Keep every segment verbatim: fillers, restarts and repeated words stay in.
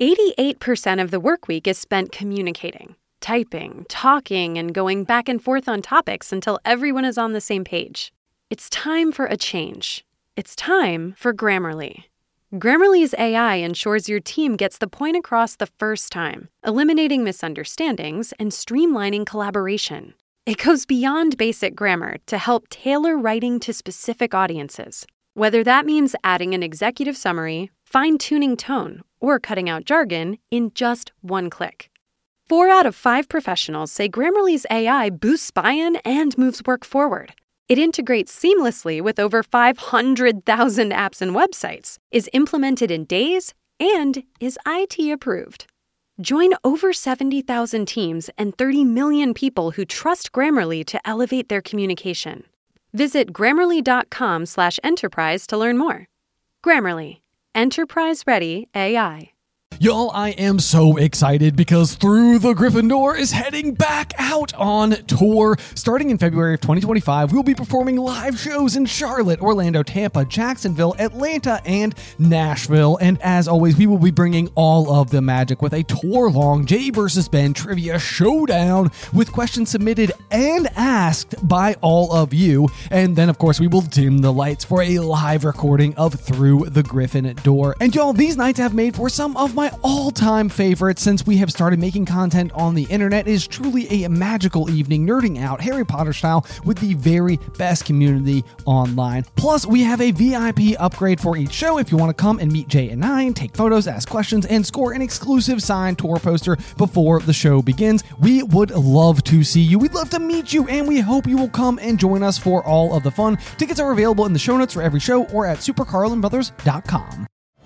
eighty-eight percent of the work week is spent communicating, typing, talking, and going back and forth on topics until everyone is on the same page. It's time for a change. It's time for Grammarly. Grammarly's A I ensures your team gets the point across the first time, eliminating misunderstandings and streamlining collaboration. It goes beyond basic grammar to help tailor writing to specific audiences, whether that means adding an executive summary, fine-tuning tone, or cutting out jargon in just one click. Four out of five professionals say Grammarly's A I boosts buy-in and moves work forward. It integrates seamlessly with over five hundred thousand apps and websites, is implemented in days, and is I T approved. Join over seventy thousand teams and thirty million people who trust Grammarly to elevate their communication. Visit grammarly.com slash enterprise to learn more. Grammarly. Enterprise-ready A I. Y'all, I am so excited because Through the Gryffindor is heading back out on tour. Starting in February of twenty twenty-five, we'll be performing live shows in Charlotte, Orlando, Tampa, Jacksonville, Atlanta, and Nashville. And as always, we will be bringing all of the magic with a tour-long Jay versus Ben trivia showdown with questions submitted and asked by all of you. And then, of course, we will dim the lights for a live recording of Through the Gryffindor. And y'all, these nights have made for some of my all-time favorites since we have started making content on the internet. It is truly a magical evening nerding out Harry Potter style with the very best community online. Plus, we have a V I P upgrade for each show if you want to come and meet Jay and I, take photos, ask questions, and score an exclusive signed tour poster before the show begins. We would love to see you. We'd love to meet you, and we hope you will come and join us for all of the fun. Tickets are available in the show notes for every show or at super carlin brothers dot com.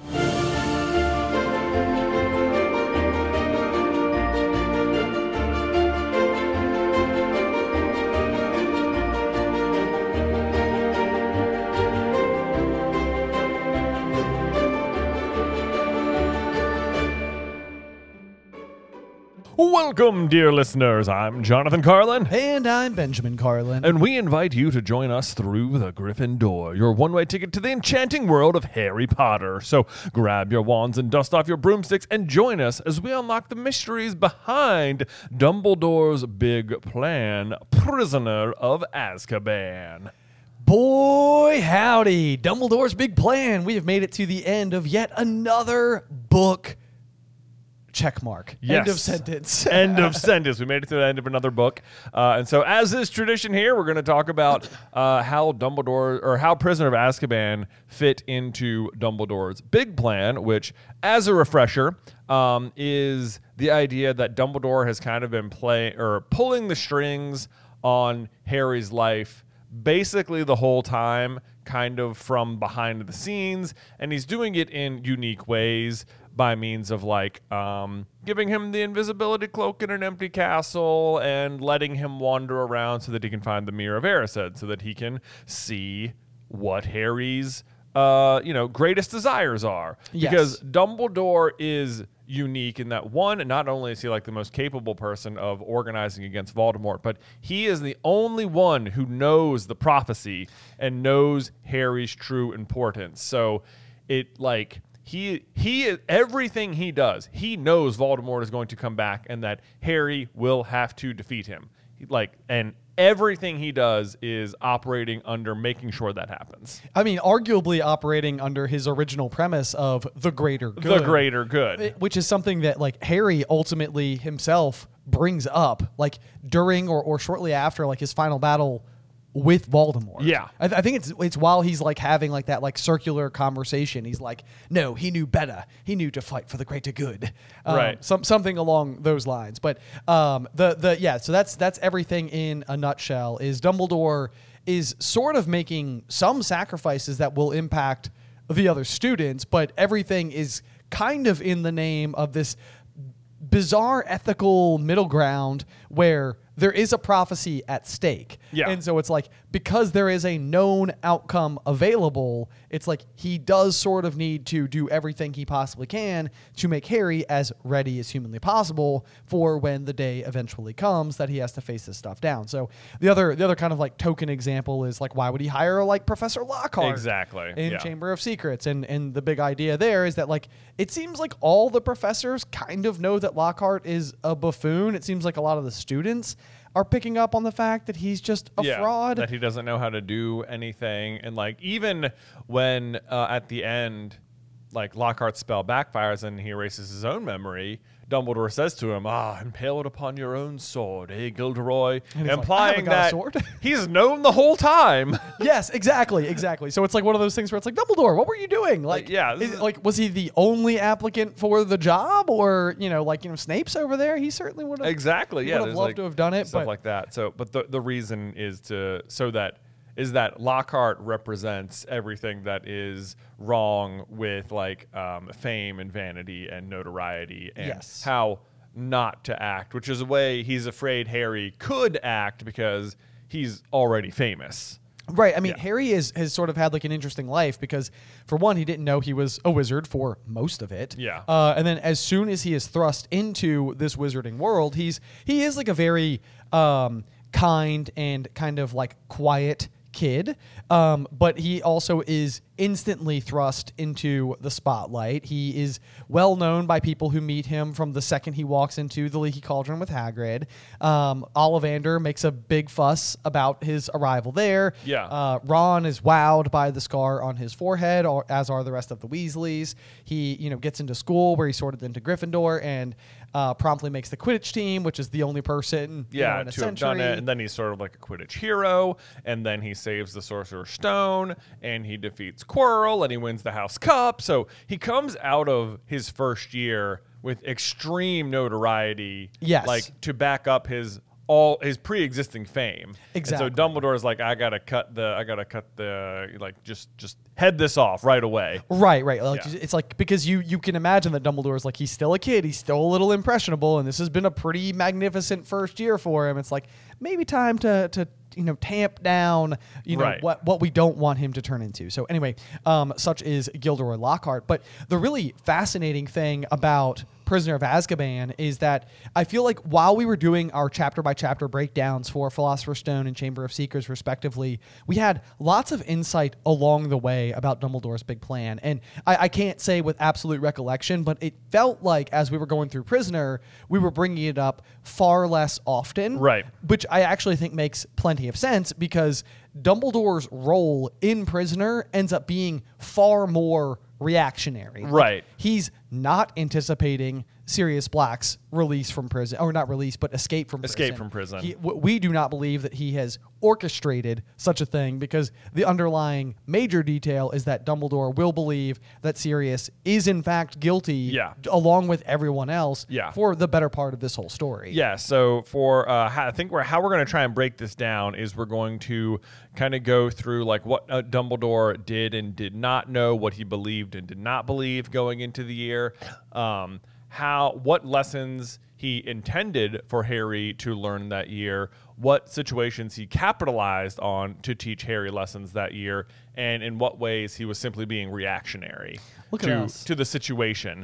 Welcome, dear listeners. I'm Jonathan Carlin. And I'm Benjamin Carlin. And we invite you to join us through the Gryffindor, your one-way ticket to the enchanting world of Harry Potter. So grab your wands and dust off your broomsticks and join us as we unlock the mysteries behind Dumbledore's big plan, Prisoner of Azkaban. Boy, howdy. Dumbledore's big plan. We have made it to the end of yet another book. Check mark. Yes. End of sentence. End of sentence. We made it to the end of another book. Uh, and so as is tradition here, we're going to talk about uh, how Dumbledore, or how Prisoner of Azkaban fit into Dumbledore's big plan, which, as a refresher, um, is the idea that Dumbledore has kind of been playing or pulling the strings on Harry's life basically the whole time, kind of from behind the scenes, and he's doing it in unique ways by means of like um, giving him the invisibility cloak in an empty castle and letting him wander around so that he can find the Mirror of Erised, so that he can see what Harry's uh, you know greatest desires are. Yes. Because Dumbledore is unique in that, one, not only is he like the most capable person of organizing against Voldemort, but he is the only one who knows the prophecy and knows Harry's true importance. So it like he he everything he does, he knows Voldemort is going to come back and that Harry will have to defeat him. Like, and everything he does is operating under making sure that happens. I mean, arguably operating under his original premise of the greater good. The greater good. Which is something that, like, Harry ultimately himself brings up, like, during or, or shortly after, like, his final battle with Voldemort. Yeah. I, th- I think it's it's while he's, like, having, like, that, like, circular conversation. He's like, no, he knew better. He knew to fight for the greater good. Um, right. Some, something along those lines. But, um, the, the yeah, so that's that's everything in a nutshell, is Dumbledore is sort of making some sacrifices that will impact the other students, but everything is kind of in the name of this bizarre ethical middle ground where there is a prophecy at stake. Yeah. And so it's like, because there is a known outcome available, it's like he does sort of need to do everything he possibly can to make Harry as ready as humanly possible for when the day eventually comes that he has to face this stuff down. So the other the other kind of like token example is like, why would he hire like Professor Lockhart Exactly. in yeah. Chamber of Secrets? And and the big idea there is that like it seems like all the professors kind of know that Lockhart is a buffoon. It seems like a lot of the students are picking up on the fact that he's just a yeah, fraud. that he doesn't know how to do anything. And like even when uh, at the end, like Lockhart's spell backfires and he erases his own memory, Dumbledore says to him, "Ah, impaled upon your own sword, eh, Gilderoy?" And he's like, "I Implying haven't got a that sword." he's known the whole time. Yes, exactly, exactly. So it's like one of those things where it's like, Dumbledore, what were you doing? Like, Like, yeah, this is, is- like was he the only applicant for the job, or you know, like you know, Snape's over there? He certainly would have Exactly. he Yeah, would have there's loved like to have done it, stuff but like that. So, but the the reason is to so that is that Lockhart represents everything that is wrong with like um, fame and vanity and notoriety, and Yes. how not to act, which is a way he's afraid Harry could act because he's already famous. Right. I mean, Yeah. Harry is, has sort of had like an interesting life because, for one, he didn't know he was a wizard for most of it. Yeah. Uh, and then as soon as he is thrust into this wizarding world, he's he is like a very um, kind and kind of like quiet kid. Um, but he also is instantly thrust into the spotlight. He is well known by people who meet him from the second he walks into the Leaky Cauldron with Hagrid. Um, Ollivander makes a big fuss about his arrival there. Yeah. Uh, Ron is wowed by the scar on his forehead, or, as are the rest of the Weasleys. He, you know, gets into school where he's sorted into Gryffindor and uh, promptly makes the Quidditch team, which is the only person you know, Yeah, in a to have century. done it, and then he's sort of like a Quidditch hero, and then he saves the Sorcerer's Stone, and he defeats Quirrell, and he wins the House Cup. So he comes out of his first year with extreme notoriety, Yes. like to back up his all his pre-existing fame. Exactly. And so Dumbledore's like, I gotta cut the, I gotta cut the, like just just head this off right away. Right, right. Like Yeah. it's like because you you can imagine that Dumbledore's like he's still a kid, he's still a little impressionable, and this has been a pretty magnificent first year for him. It's like maybe time to to you know tamp down you know Right. what what we don't want him to turn into. So anyway, um, such is Gilderoy Lockhart. But the really fascinating thing about Prisoner of Azkaban is that I feel like while we were doing our chapter by chapter breakdowns for Philosopher's Stone and Chamber of Secrets respectively, we had lots of insight along the way about Dumbledore's big plan. And I, I can't say with absolute recollection, but it felt like as we were going through Prisoner, we were bringing it up far less often. Right. Which I actually think makes plenty of sense because Dumbledore's role in Prisoner ends up being far more reactionary. Like, Right. he's not anticipating Sirius Black's release from prison, or not release, but escape from prison. Escape from prison. He, w- we do not believe that he has orchestrated such a thing because the underlying major detail is that Dumbledore will believe that Sirius is in fact guilty, Yeah. d- along with everyone else, Yeah. for the better part of this whole story. Yeah, so for uh, how, I think we're, how we're going to try and break this down is we're going to kind of go through like what uh, Dumbledore did and did not know, what he believed and did not believe going into the year, um, how what lessons he intended for Harry to learn that year, what situations he capitalized on to teach Harry lessons that year, and in what ways he was simply being reactionary Look at to, us. to the situation.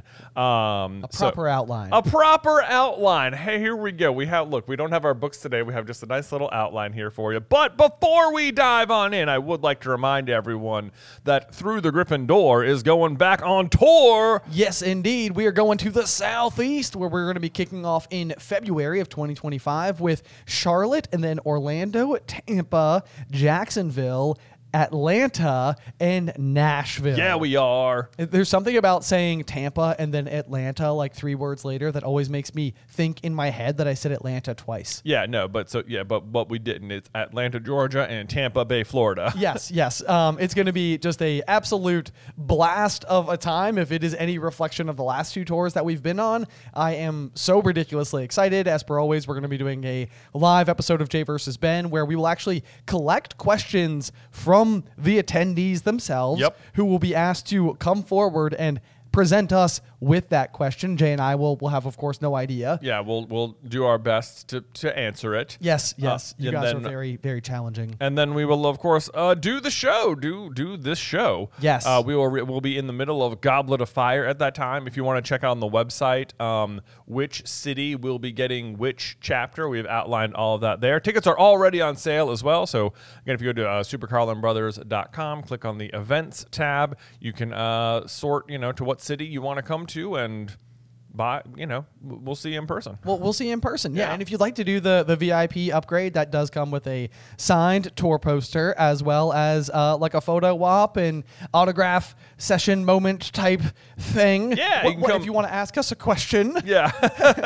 Um, A so- proper outline. A proper outline. Hey, here we go. We have look, we don't have our books today. We have just a nice little outline here for you. But before we dive on in, I would like to remind everyone that Through the Griffin Door is going back on tour. Yes, indeed. We are going to the Southeast, where we're going to be kicking off in February of twenty twenty-five with Charlotte, and then Orlando, Tampa, Jacksonville, Atlanta, and Nashville. Yeah, we are. There's something about saying Tampa and then Atlanta like three words later that always makes me think in my head that I said Atlanta twice. Yeah, no, but so yeah, but what we didn't. It's Atlanta, Georgia, and Tampa Bay, Florida. Yes, yes. Um, it's going to be just a absolute blast of a time. If it is any reflection of the last two tours that we've been on, I am so ridiculously excited. As per always, we're going to be doing a live episode of Jay versus Ben where we will actually collect questions from the attendees themselves, Yep. who will be asked to come forward and present us with that question. Jay and I will will have, of course, no idea. Yeah, we'll we'll do our best to, to answer it. Yes, yes. Uh, you and guys then- are very, very challenging. And then we will, of course, uh, do the show. Do do this show. Yes. Uh, we will re- we'll be in the middle of Goblet of Fire at that time. If you want to check out on the website um, which city will be getting which chapter, we've outlined all of that there. Tickets are already on sale as well. So again, if you go to uh, super carlin brothers dot com, click on the events tab, you can uh, sort, you know, to what city you want to come to and buy. You know, we'll see you in person. Well, we'll see you in person. Yeah. Yeah. And if you'd like to do the, the V I P upgrade, that does come with a signed tour poster as well as uh, like a photo op and autograph session moment type thing. Yeah, What- you can what- come- if you want to ask us a question. Yeah.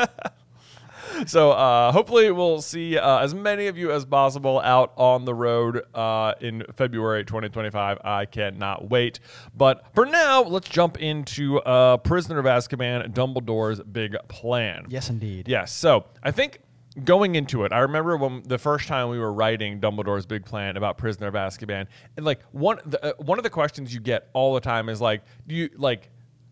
So uh, hopefully we'll see uh, as many of you as possible out on the road uh, in February twenty twenty-five. I cannot wait. But for now, let's jump into uh, Prisoner of Azkaban, Dumbledore's big plan. Yes, indeed. Yes. So I think going into it, I remember when the first time we were writing Dumbledore's big plan about Prisoner of Azkaban, and like one the, uh, one of the questions you get all the time is like, do you like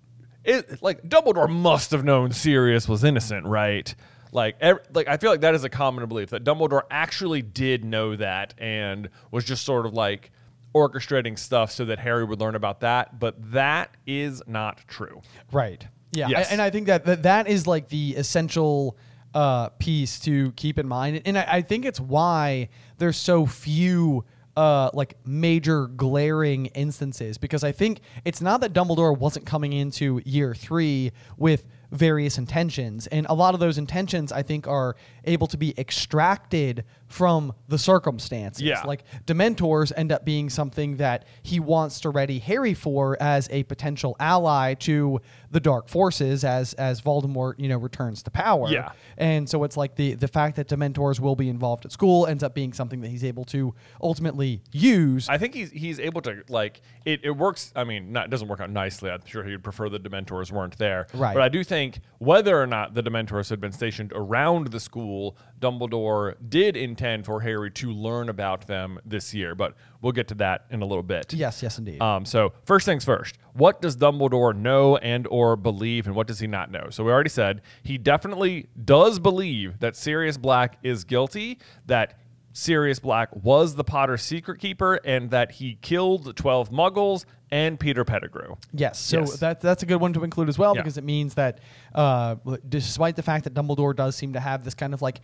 it? Like Dumbledore must have known Sirius was innocent, right? Like, ev- like I feel like that is a common belief that Dumbledore actually did know that and was just sort of like orchestrating stuff so that Harry would learn about that. But that is not true. Right. Yeah. Yes. I- and I think that, that that is like the essential uh, piece to keep in mind. And I, I think it's why there's so few uh, like major glaring instances, because I think it's not that Dumbledore wasn't coming into year three with various intentions, and a lot of those intentions I think are able to be extracted from the circumstances. Yeah. Like Dementors end up being something that he wants to ready Harry for as a potential ally to the dark forces as as Voldemort, you know, returns to power. Yeah. And so it's like the the fact that Dementors will be involved at school ends up being something that he's able to ultimately use. I think he's he's able to like it. It works. I mean, not it doesn't work out nicely. I'm sure he would prefer the Dementors weren't there. Right. But I do think whether or not the Dementors had been stationed around the school, Dumbledore did intend for Harry to learn about them this year. But we'll get to that in a little bit. Yes, yes, indeed. Um, so first things first, what does Dumbledore know and or believe, and what does he not know? So we already said he definitely does believe that Sirius Black is guilty, that Sirius Black was the Potter's secret keeper, and that he killed the twelve Muggles and Peter Pettigrew. Yes, so Yes. that that's a good one to include as well, Yeah. because it means that uh, despite the fact that Dumbledore does seem to have this kind of like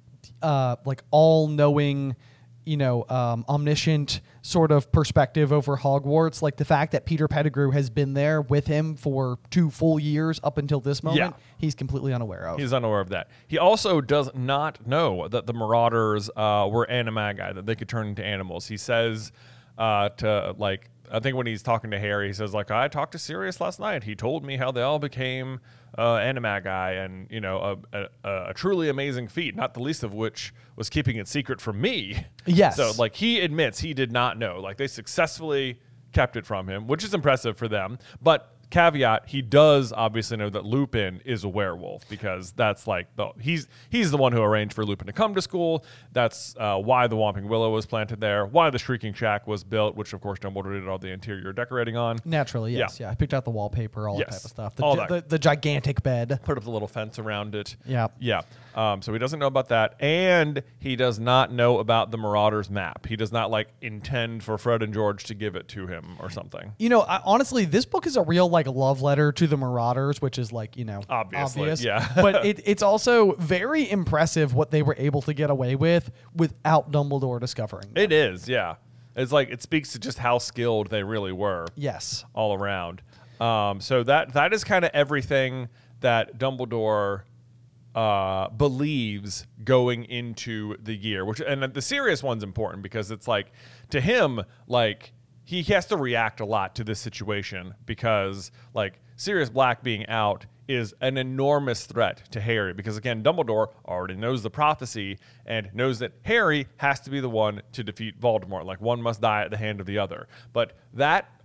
uh, like all-knowing, you know, um, omniscient sort of perspective over Hogwarts, like the fact that Peter Pettigrew has been there with him for two full years up until this moment, Yeah. he's completely unaware of. He's unaware of that. He also does not know that the Marauders uh, were animagi, that they could turn into animals. He says uh, to, like, I think when he's talking to Harry, he says, like, I talked to Sirius last night. He told me how they all became uh, animagi and, you know, a, a, a truly amazing feat, not the least of which was keeping it secret from me. Yes. So, like, he admits he did not know. Like, they successfully kept it from him, which is impressive for them. But caveat, he does obviously know that Lupin is a werewolf, because that's like the he's he's the one who arranged for Lupin to come to school. That's uh, why the Whomping Willow was planted there, why the Shrieking Shack was built, which of course Dumbledore did all the interior decorating on. Naturally, yes. Yeah. I picked out the wallpaper, all Yes. that type of stuff. The, All gi- that. the, the gigantic bed. Put up the little fence around it. Yeah. Yeah. Um, so he doesn't know about that. And he does not know about the Marauders map. He does not like intend for Fred and George to give it to him or something. You know, I, honestly, this book is a real like love letter to the Marauders, which is like, you know, Obviously, obvious. yeah. But it, it's also very impressive what they were able to get away with without Dumbledore discovering them. It is, yeah. It's like it speaks to just how skilled they really were. Yes. All around. Um, so that that is kind of everything that Dumbledore uh, believes going into the year. Which and the serious one's important because it's like to him, like he has to react a lot to this situation because like Sirius Black being out is an enormous threat to Harry because again, Dumbledore already knows the prophecy and knows that Harry has to be the one to defeat Voldemort. Like one must die at the hand of the other. But that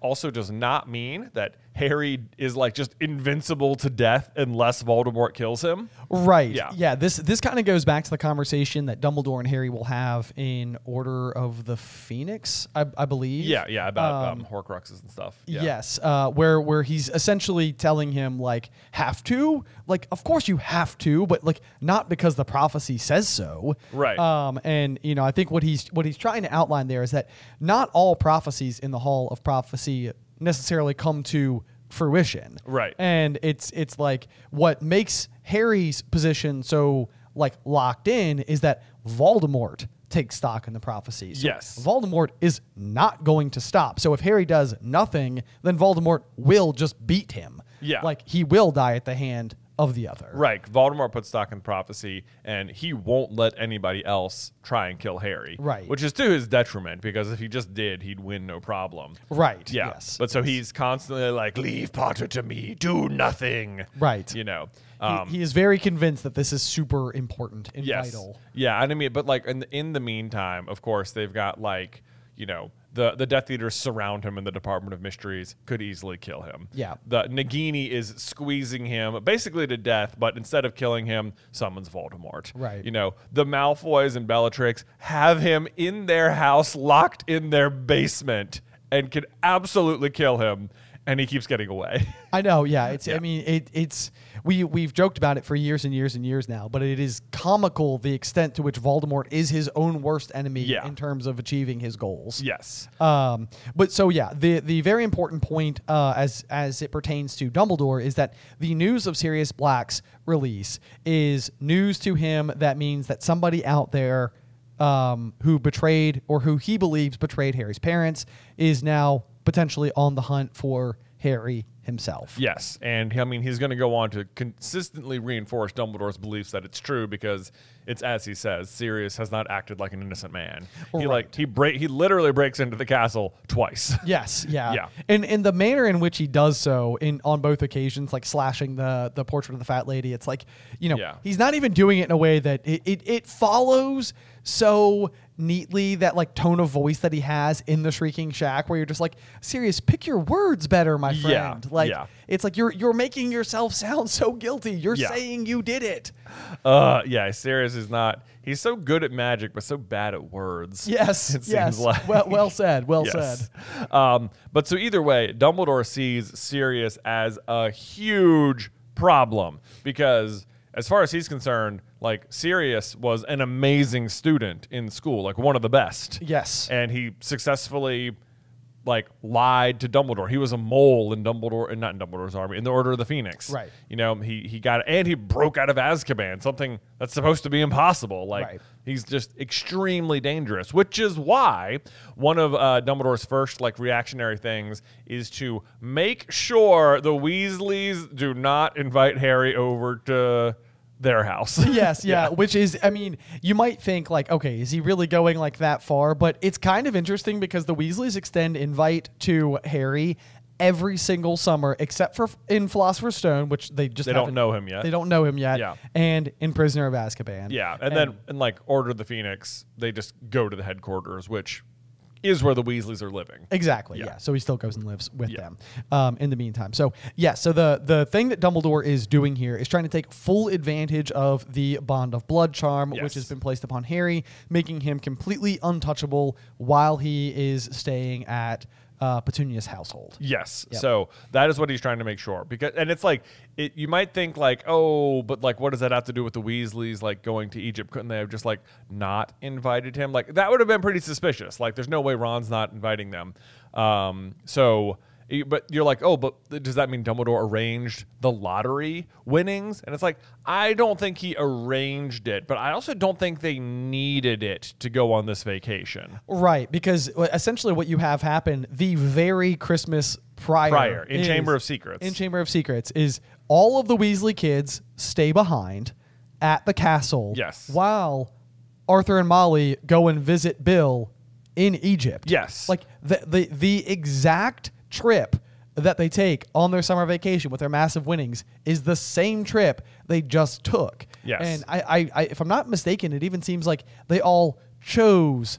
also does not mean that Harry is like just invincible to death unless Voldemort kills him. Right. Yeah. Yeah. This this kind of goes back to the conversation that Dumbledore and Harry will have in Order of the Phoenix, I, I believe. Yeah, yeah, about um, Um, Horcruxes and stuff. Yeah. Yes, uh, where where he's essentially telling him like, have to, like, of course you have to, but like not because the prophecy says so. Right. Um, and you know, I think what he's what he's trying to outline there is that not all prophecies in the Hall of Prophecy necessarily come to fruition. Right. And it's it's like what makes Harry's position so like locked in is that Voldemort takes stock in the prophecy. So Yes. Voldemort is not going to stop. So if Harry does nothing, then Voldemort will just beat him. Yeah. Like he will die at the hand of the other. Right. Voldemort puts stock in prophecy, and he won't let anybody else try and kill Harry. Right. Which is to his detriment, because if he just did, he'd win no problem. Right. Yeah. Yes. But so he's constantly like, leave Potter to me, do nothing. Right. You know. He, Um, he is very convinced that this is super important and yes. vital. Yeah. And I mean, but like in the, in the meantime, of course, they've got like, you know, the, the Death Eaters surround him in the Department of Mysteries, could easily kill him. Yeah. The Nagini is squeezing him basically to death, but instead of killing him, summons Voldemort. Right. You know, the Malfoys and Bellatrix have him in their house, locked in their basement, and can absolutely kill him, and he keeps getting away. I know, yeah. It's. Yeah. I mean, it, it's. We we've joked about it for years and years and years now, but it is comical the extent to which Voldemort is his own worst enemy Yeah. in terms of achieving his goals. Yes. Um, but so yeah, the the very important point uh, as as it pertains to Dumbledore is that the news of Sirius Black's release is news to him that means that somebody out there um, who betrayed or who he believes betrayed Harry's parents is now potentially on the hunt for Harry himself. Yes, and I mean he's going to go on to consistently reinforce Dumbledore's beliefs that it's true, because it's as he says, Sirius has not acted like an innocent man. He Right. like he break he literally breaks into the castle twice. Yes, yeah. Yeah. And in the manner in which he does so in on both occasions, like slashing the the portrait of the fat lady, it's like, you know, Yeah. he's not even doing it in a way that it, it, it follows so neatly that like tone of voice that he has in the Shrieking Shack, where you're just like, Sirius, pick your words better, my Yeah, friend. Like yeah. it's like you're you're making yourself sound so guilty. You're Yeah. saying you did it. Uh yeah, Sirius is not he's so good at magic but so bad at words. Yes. It yes. seems like. Well well said. Well Yes. said. Um, but so either way, Dumbledore sees Sirius as a huge problem, because as far as he's concerned, like Sirius was an amazing student in school, like one of the best. Yes. And he successfully like lied to Dumbledore. He was a mole in Dumbledore, and not in Dumbledore's army, in the Order of the Phoenix. Right. You know, he he got and he broke out of Azkaban, something that's supposed to be impossible. Like Right. he's just extremely dangerous, which is why one of uh, Dumbledore's first like reactionary things is to make sure the Weasleys do not invite Harry over to their house. Yes, yeah, which is, I mean, you might think like, okay, is he really going like that far? But it's kind of interesting because the Weasleys extend invite to Harry every single summer, except for in Philosopher's Stone, which they just They don't haven't- know him yet. They don't know him yet. Yeah. And in Prisoner of Azkaban. Yeah, and, then in like Order of the Phoenix, they just go to the headquarters, which is where the Weasleys are living. Exactly. Yeah. Yeah. So he still goes and lives with Yeah. them um, in the meantime. So yeah. So the the thing that Dumbledore is doing here is trying to take full advantage of the Bond of Blood charm, Yes. which has been placed upon Harry, making him completely untouchable while he is staying at uh, Petunia's household. Yes. Yep. So that is what he's trying to make sure. Because and it's like it you might think like, oh, but like what does that have to do with the Weasleys like going to Egypt? Couldn't they have just like not invited him? Like that would have been pretty suspicious. Like there's no way Ron's not inviting them. Um so but you're like, oh, but does that mean Dumbledore arranged the lottery winnings? And it's like, I don't think he arranged it, but I also don't think they needed it to go on this vacation. Right, because essentially what you have happen the very Christmas prior, Prior, in is- Chamber of Secrets. In Chamber of Secrets is all of the Weasley kids stay behind at the castle. Yes. While Arthur and Molly go and visit Bill in Egypt. Yes. Like the the the exact trip that they take on their summer vacation with their massive winnings is the same trip they just took. Yes. And I, I, I if I'm not mistaken, it even seems like they all chose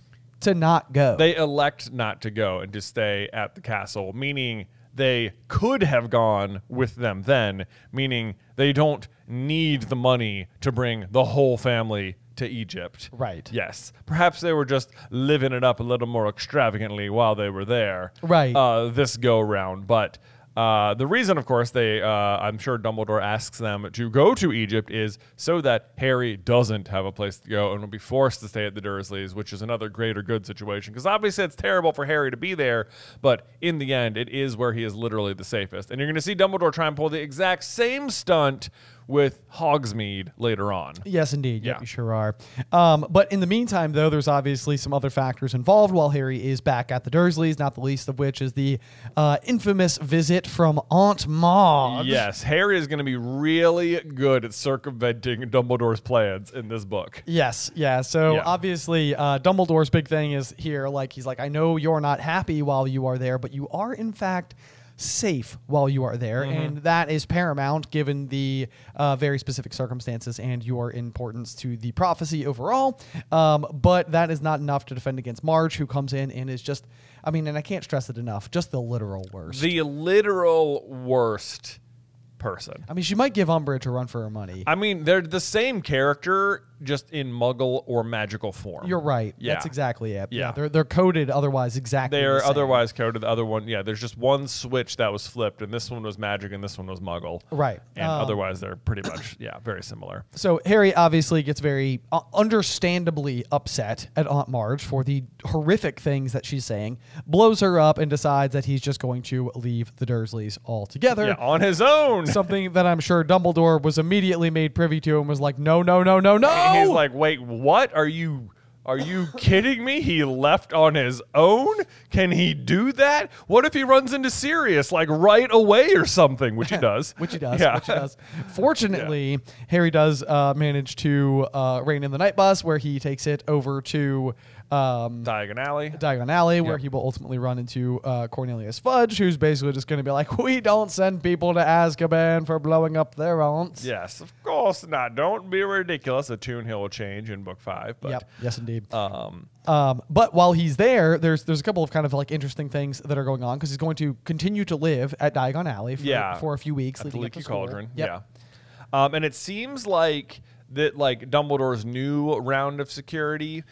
to not go. They elect not to go and to stay at the castle, meaning they could have gone with them then, meaning they don't need the money to bring the whole family to Egypt. Right. Yes. Perhaps they were just living it up a little more extravagantly while they were there. Right. Uh, this go round. But uh, the reason, of course, they, uh, I'm sure Dumbledore asks them to go to Egypt is so that Harry doesn't have a place to go and will be forced to stay at the Dursleys, which is another greater good situation. Because obviously it's terrible for Harry to be there, but in the end, it is where he is literally the safest. And you're going to see Dumbledore try and pull the exact same stunt with Hogsmeade later on. Yes, indeed. Yeah. Yep, you sure are. Um, but in the meantime, though, there's obviously some other factors involved while Harry is back at the Dursleys, not the least of which is the uh, infamous visit from Aunt Maud. Yes, Harry is going to be really good at circumventing Dumbledore's plans in this book. Yes, yeah. So Yeah. obviously, uh, Dumbledore's big thing is here, like, he's like, I know you're not happy while you are there, but you are, in fact, safe while you are there, Mm-hmm. and that is paramount given the uh, very specific circumstances and your importance to the prophecy overall. Um, but that is not enough to defend against Marge, who comes in and is just, I mean, and I can't stress it enough, just the literal worst. The literal worst person. I mean, she might give Umbridge a run for her money. I mean, they're the same character, just in Muggle or magical form. You're right. Yeah. That's exactly it. Yeah. they're they're coded otherwise exactly. They the are same. otherwise coded. The other one, yeah, there's just one switch that was flipped, and this one was magic, and this one was Muggle. Right. And Um, otherwise, they're pretty much, yeah, very similar. So Harry obviously gets very uh, understandably upset at Aunt Marge for the horrific things that she's saying, blows her up, and decides that he's just going to leave the Dursleys altogether. Yeah, on his own. Something that I'm sure Dumbledore was immediately made privy to and was like, no, no, no, no, no. And he's like, wait, what? Are you are you kidding me? He left on his own? Can he do that? What if he runs into Sirius like right away or something? Which he does. Which he does. Yeah. Which he does. Fortunately, Harry does uh, manage to uh, rein in the night bus, where he takes it over to um, Diagon Alley. Diagon Alley, where Yep. he will ultimately run into uh, Cornelius Fudge, who's basically just going to be like, we don't send people to Azkaban for blowing up their aunts. Yes, of course not. Don't be ridiculous. A tune hill will change in book five. But, Yep. Yes, indeed. Um, Um, but while he's there, there's there's a couple of kind of like interesting things that are going on because he's going to continue to live at Diagon Alley for, Yeah. for a few weeks. at the leading up to Leaky school. Cauldron. Yep. Yeah. Um, and it seems like that like Dumbledore's new round of security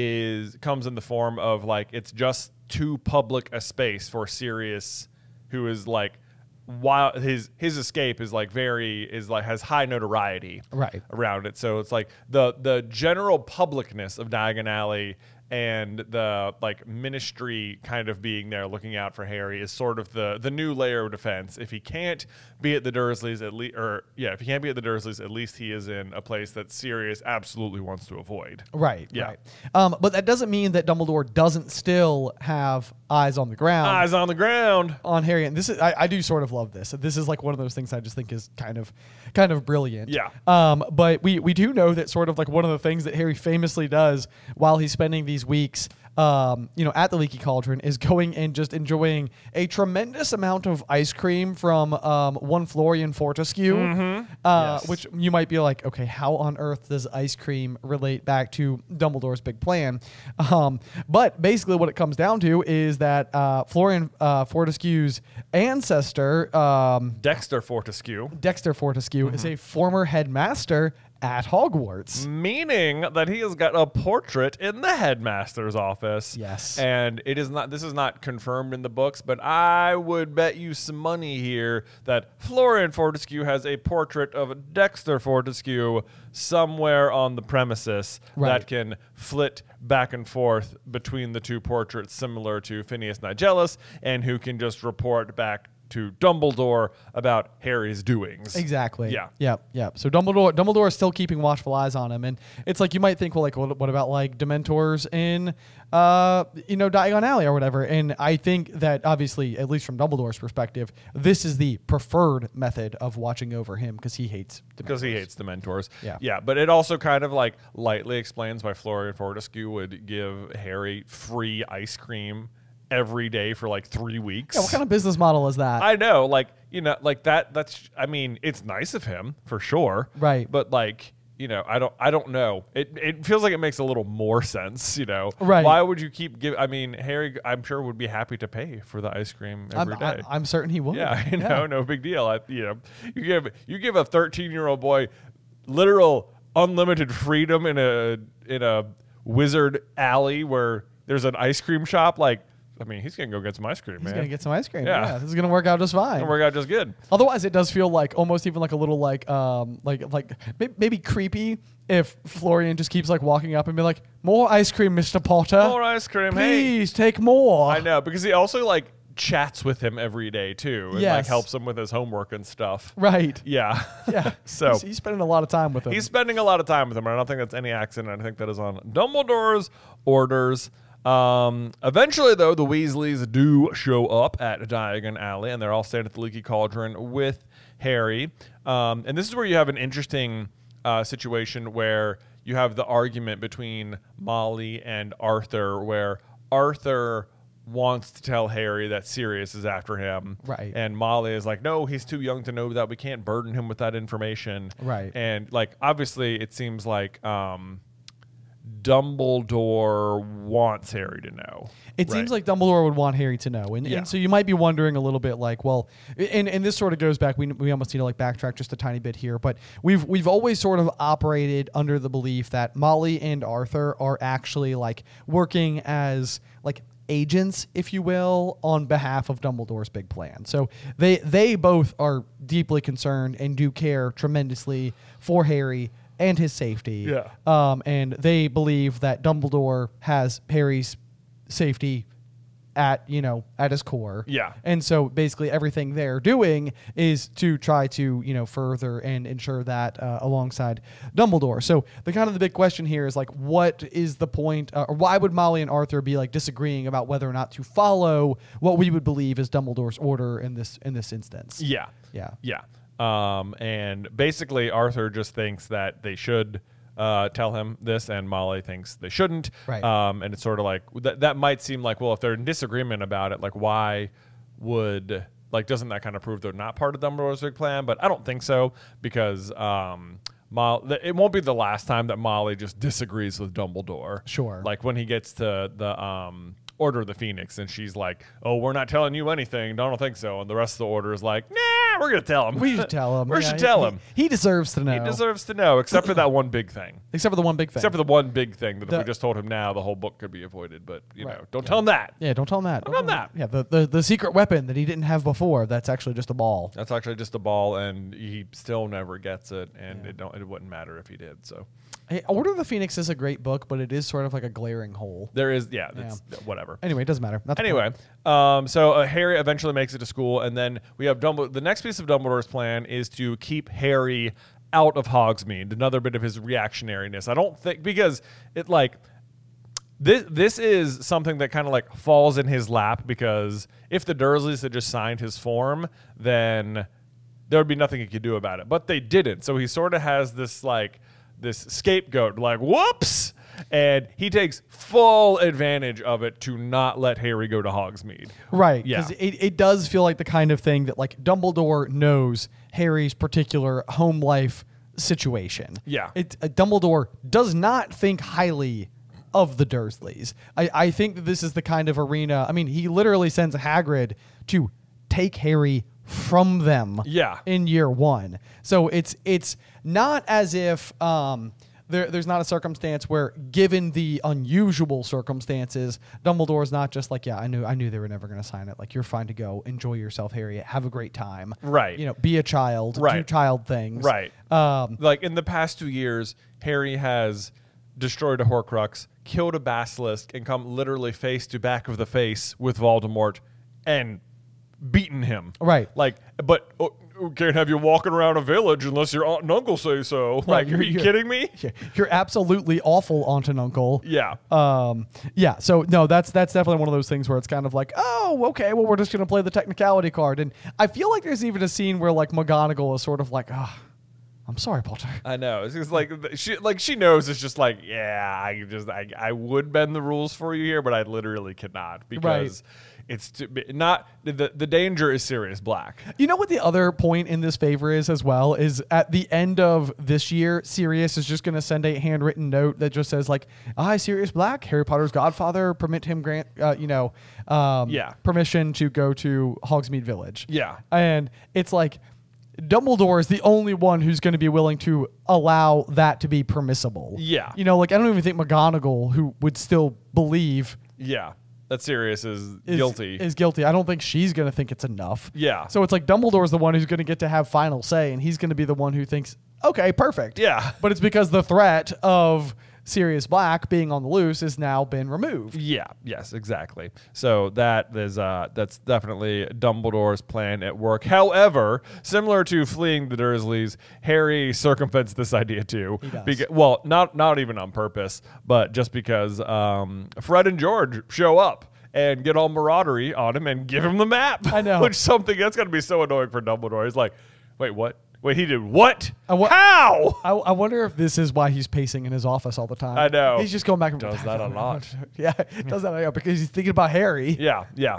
is comes in the form of like it's just too public a space for Sirius, who is like while his his escape is like very is like has high notoriety Right. around it. So it's like the the general publicness of Diagon Alley and the like ministry kind of being there looking out for Harry is sort of the the new layer of defense. If he can't be at the Dursleys, at least, or yeah, if he can't be at the Dursleys, at least he is in a place that Sirius absolutely wants to avoid. Right. Yeah. Right. Um, but that doesn't mean that Dumbledore doesn't still have eyes on the ground. Eyes on the ground. on Harry, and this is I, I do sort of love this. This is like one of those things I just think is kind of kind of brilliant. Yeah. Um, but we we do know that sort of like one of the things that Harry famously does while he's spending these weeks um, you know, at the Leaky Cauldron is going and just enjoying a tremendous amount of ice cream from um, one Florian Fortescue, Mm-hmm. uh, Yes. which you might be like, okay, how on earth does ice cream relate back to Dumbledore's big plan? Um, but basically what it comes down to is that uh, Florian uh, Fortescue's ancestor, um, Dexter Fortescue. Dexter Fortescue, Mm-hmm. is a former headmaster at Hogwarts. Meaning that he has got a portrait in the headmaster's office. Yes. And it is not this is not confirmed in the books, but I would bet you some money here that Florian Fortescue has a portrait of Dexter Fortescue somewhere on the premises Right. that can flit back and forth between the two portraits, similar to Phineas Nigellus, and who can just report back to Dumbledore about Harry's doings. Exactly. Yeah. Yep. Yep. So Dumbledore, Dumbledore is still keeping watchful eyes on him, and it's like you might think, well, like, what, what about like Dementors in, uh, you know, Diagon Alley or whatever? And I think that obviously, at least from Dumbledore's perspective, this is the preferred method of watching over him because he hates Because he Dementors. hates the mentors. Yeah. Yeah, but it also kind of like lightly explains why Florian Fortescue would give Harry free ice cream every day for like three weeks. Yeah, what kind of business model is that? I know, like, you know, like that, that's, I mean, it's nice of him for sure. Right. But like, you know, I don't, I don't know. It it feels like it makes a little more sense, you know. Right. Why would you keep give? I mean, Harry, I'm sure would be happy to pay for the ice cream every I'm, day. I'm, I'm certain he would. Yeah, you know, no big deal. I, you know, you give you give a thirteen year old boy literal unlimited freedom in a in a wizard alley where there's an ice cream shop. Like, I mean, he's gonna go get some ice cream, He's man. gonna get some ice cream. Yeah. Yeah, this is gonna work out just fine. It'll work out just good. Otherwise, it does feel like almost even like a little like um like like may- maybe creepy if Florian just keeps like walking up and be like, "More ice cream, Mister Potter. More ice cream, hey." Please take more." I know, because he also like chats with him every day too, and like Yes. helps him with his homework and stuff. Right. Yeah. Yeah. So he's, he's spending a lot of time with him. he's spending a lot of time with him, and I don't think that's any accident. I think that is on Dumbledore's orders. Um, eventually, though, the Weasleys do show up at Diagon Alley, and they're all standing at the Leaky Cauldron with Harry. Um, and this is where you have an interesting uh, situation where you have the argument between Molly and Arthur, where Arthur wants to tell Harry that Sirius is after him. Right. And Molly is like, no, he's too young to know that. We can't burden him with that information. Right. And, like, obviously, it seems like um, Dumbledore wants Harry to know. It seems like Dumbledore would want Harry to know. And, Yeah. and so you might be wondering a little bit like, well, and, and this sort of goes back, we, we almost need to like backtrack just a tiny bit here, but we've we've always sort of operated under the belief that Molly and Arthur are actually like working as like agents, if you will, on behalf of Dumbledore's big plan. So they they both are deeply concerned and do care tremendously for Harry and his safety. Yeah. Um, and they believe that Dumbledore has Harry's safety at, you know, at his core. Yeah. And so basically everything they're doing is to try to, you know, further and ensure that uh, alongside Dumbledore. So the kind of the big question here is like, what is the point, uh, or why would Molly and Arthur be like disagreeing about whether or not to follow what we would believe is Dumbledore's order in this in this instance? Yeah. Yeah. Yeah. Um, and basically, Arthur just thinks that they should uh, tell him this, and Molly thinks they shouldn't. Right. Um, and it's sort of like that. That might seem like, well, if they're in disagreement about it, like why would like doesn't that kind of prove they're not part of Dumbledore's big plan? But I don't think so, because um, Mo- it won't be the last time that Molly just disagrees with Dumbledore. Sure. Like when he gets to the um, Order of the Phoenix, and she's like, "Oh, we're not telling you anything. I don't think so." And the rest of the Order is like, "Nah, we're gonna tell him. We should tell him. we Yeah, should tell he, him. He deserves to know. He deserves to know, except for that one big thing. Except for the one big thing. Except for the one big thing that The- if we just told him now, the whole book could be avoided. But you Right. know, don't tell him that. Yeah, don't tell him that. Don't tell him that. Yeah, the, the, the secret weapon that he didn't have before, that's actually just a ball. That's actually just a ball, and he still never gets it, and it don't. It wouldn't matter if he did. So Hey, Order of the Phoenix is a great book, but it is sort of like a glaring hole. there is, yeah, that's whatever. Anyway, it doesn't matter. Not the Anyway, point. um, so uh, Harry eventually makes it to school, and then we have Dumbledore. The next piece of Dumbledore's plan is to keep Harry out of Hogsmeade. Another bit of his reactionariness. I don't think because it like this. This is something that kind of like falls in his lap, because if the Dursleys had just signed his form, then there would be nothing he could do about it. But they didn't, so he sort of has this like this scapegoat. Like, whoops. And he takes full advantage of it to not let Harry go to Hogsmeade. Right. Yeah. Because it, it does feel like the kind of thing that like Dumbledore knows Harry's particular home life situation. Yeah. It, uh, Dumbledore does not think highly of the Dursleys. I, I think that this is the kind of arena. I mean, he literally sends Hagrid to take Harry from them Yeah. in year one. So it's it's not as if um, there, there's not a circumstance where, given the unusual circumstances, Dumbledore's not just like, yeah, I knew I knew they were never going to sign it. Like, you're fine to go. Enjoy yourself, Harry. Have a great time. Right. You know, be a child. Do Right. child things. Right. Um, Like in the past two years, Harry has destroyed a Horcrux, killed a Basilisk, and come literally face to back of the face with Voldemort and beaten him. Right. Like, but oh, can't have you walking around a village unless your aunt and uncle say so. Like, you're- are you you're- kidding me? yeah, you're absolutely awful, aunt and uncle. Yeah. Um, yeah, so no, that's that's definitely one of those things where it's kind of like, oh, okay, well, we're just gonna play the technicality card, and I feel like there's even a scene where like McGonagall is sort of like, ah, I'm sorry, Potter. I know. It's just like she like she knows it's just like, yeah, I just I, I would bend the rules for you here, but I literally cannot because Right. it's too, not the the danger is Sirius Black. You know what the other point in this favor is as well is at the end of this year, Sirius is just going to send a handwritten note that just says like, "I, Sirius Black, Harry Potter's godfather, permit him grant, uh, you know, um, Yeah. permission to go to Hogsmeade Village." Yeah. And it's like Dumbledore is the only one who's going to be willing to allow that to be permissible. Yeah. You know, like I don't even think McGonagall, who would still believe Yeah. That Sirius is, is guilty. Is guilty. I don't think she's going to think it's enough. Yeah. So it's like Dumbledore's the one who's going to get to have final say, and he's going to be the one who thinks, okay, perfect. Yeah. But it's because the threat of Sirius Black being on the loose has now been removed. Yeah, yes, exactly. So that is uh that's definitely Dumbledore's plan at work. However, similar to fleeing the Dursleys, Harry circumvents this idea too. He does. Beca- well, not not even on purpose, but just because um, Fred and George show up and get all maraudery on him and give him the map. I know. Which something that's gonna be so annoying for Dumbledore. He's like, wait, what? Wait, he did what? I wa- How? I, I wonder if this is why he's pacing in his office all the time. I know. He's just going back and Does that a lot. Yeah, does that a lot because he's thinking about Harry. Yeah, yeah.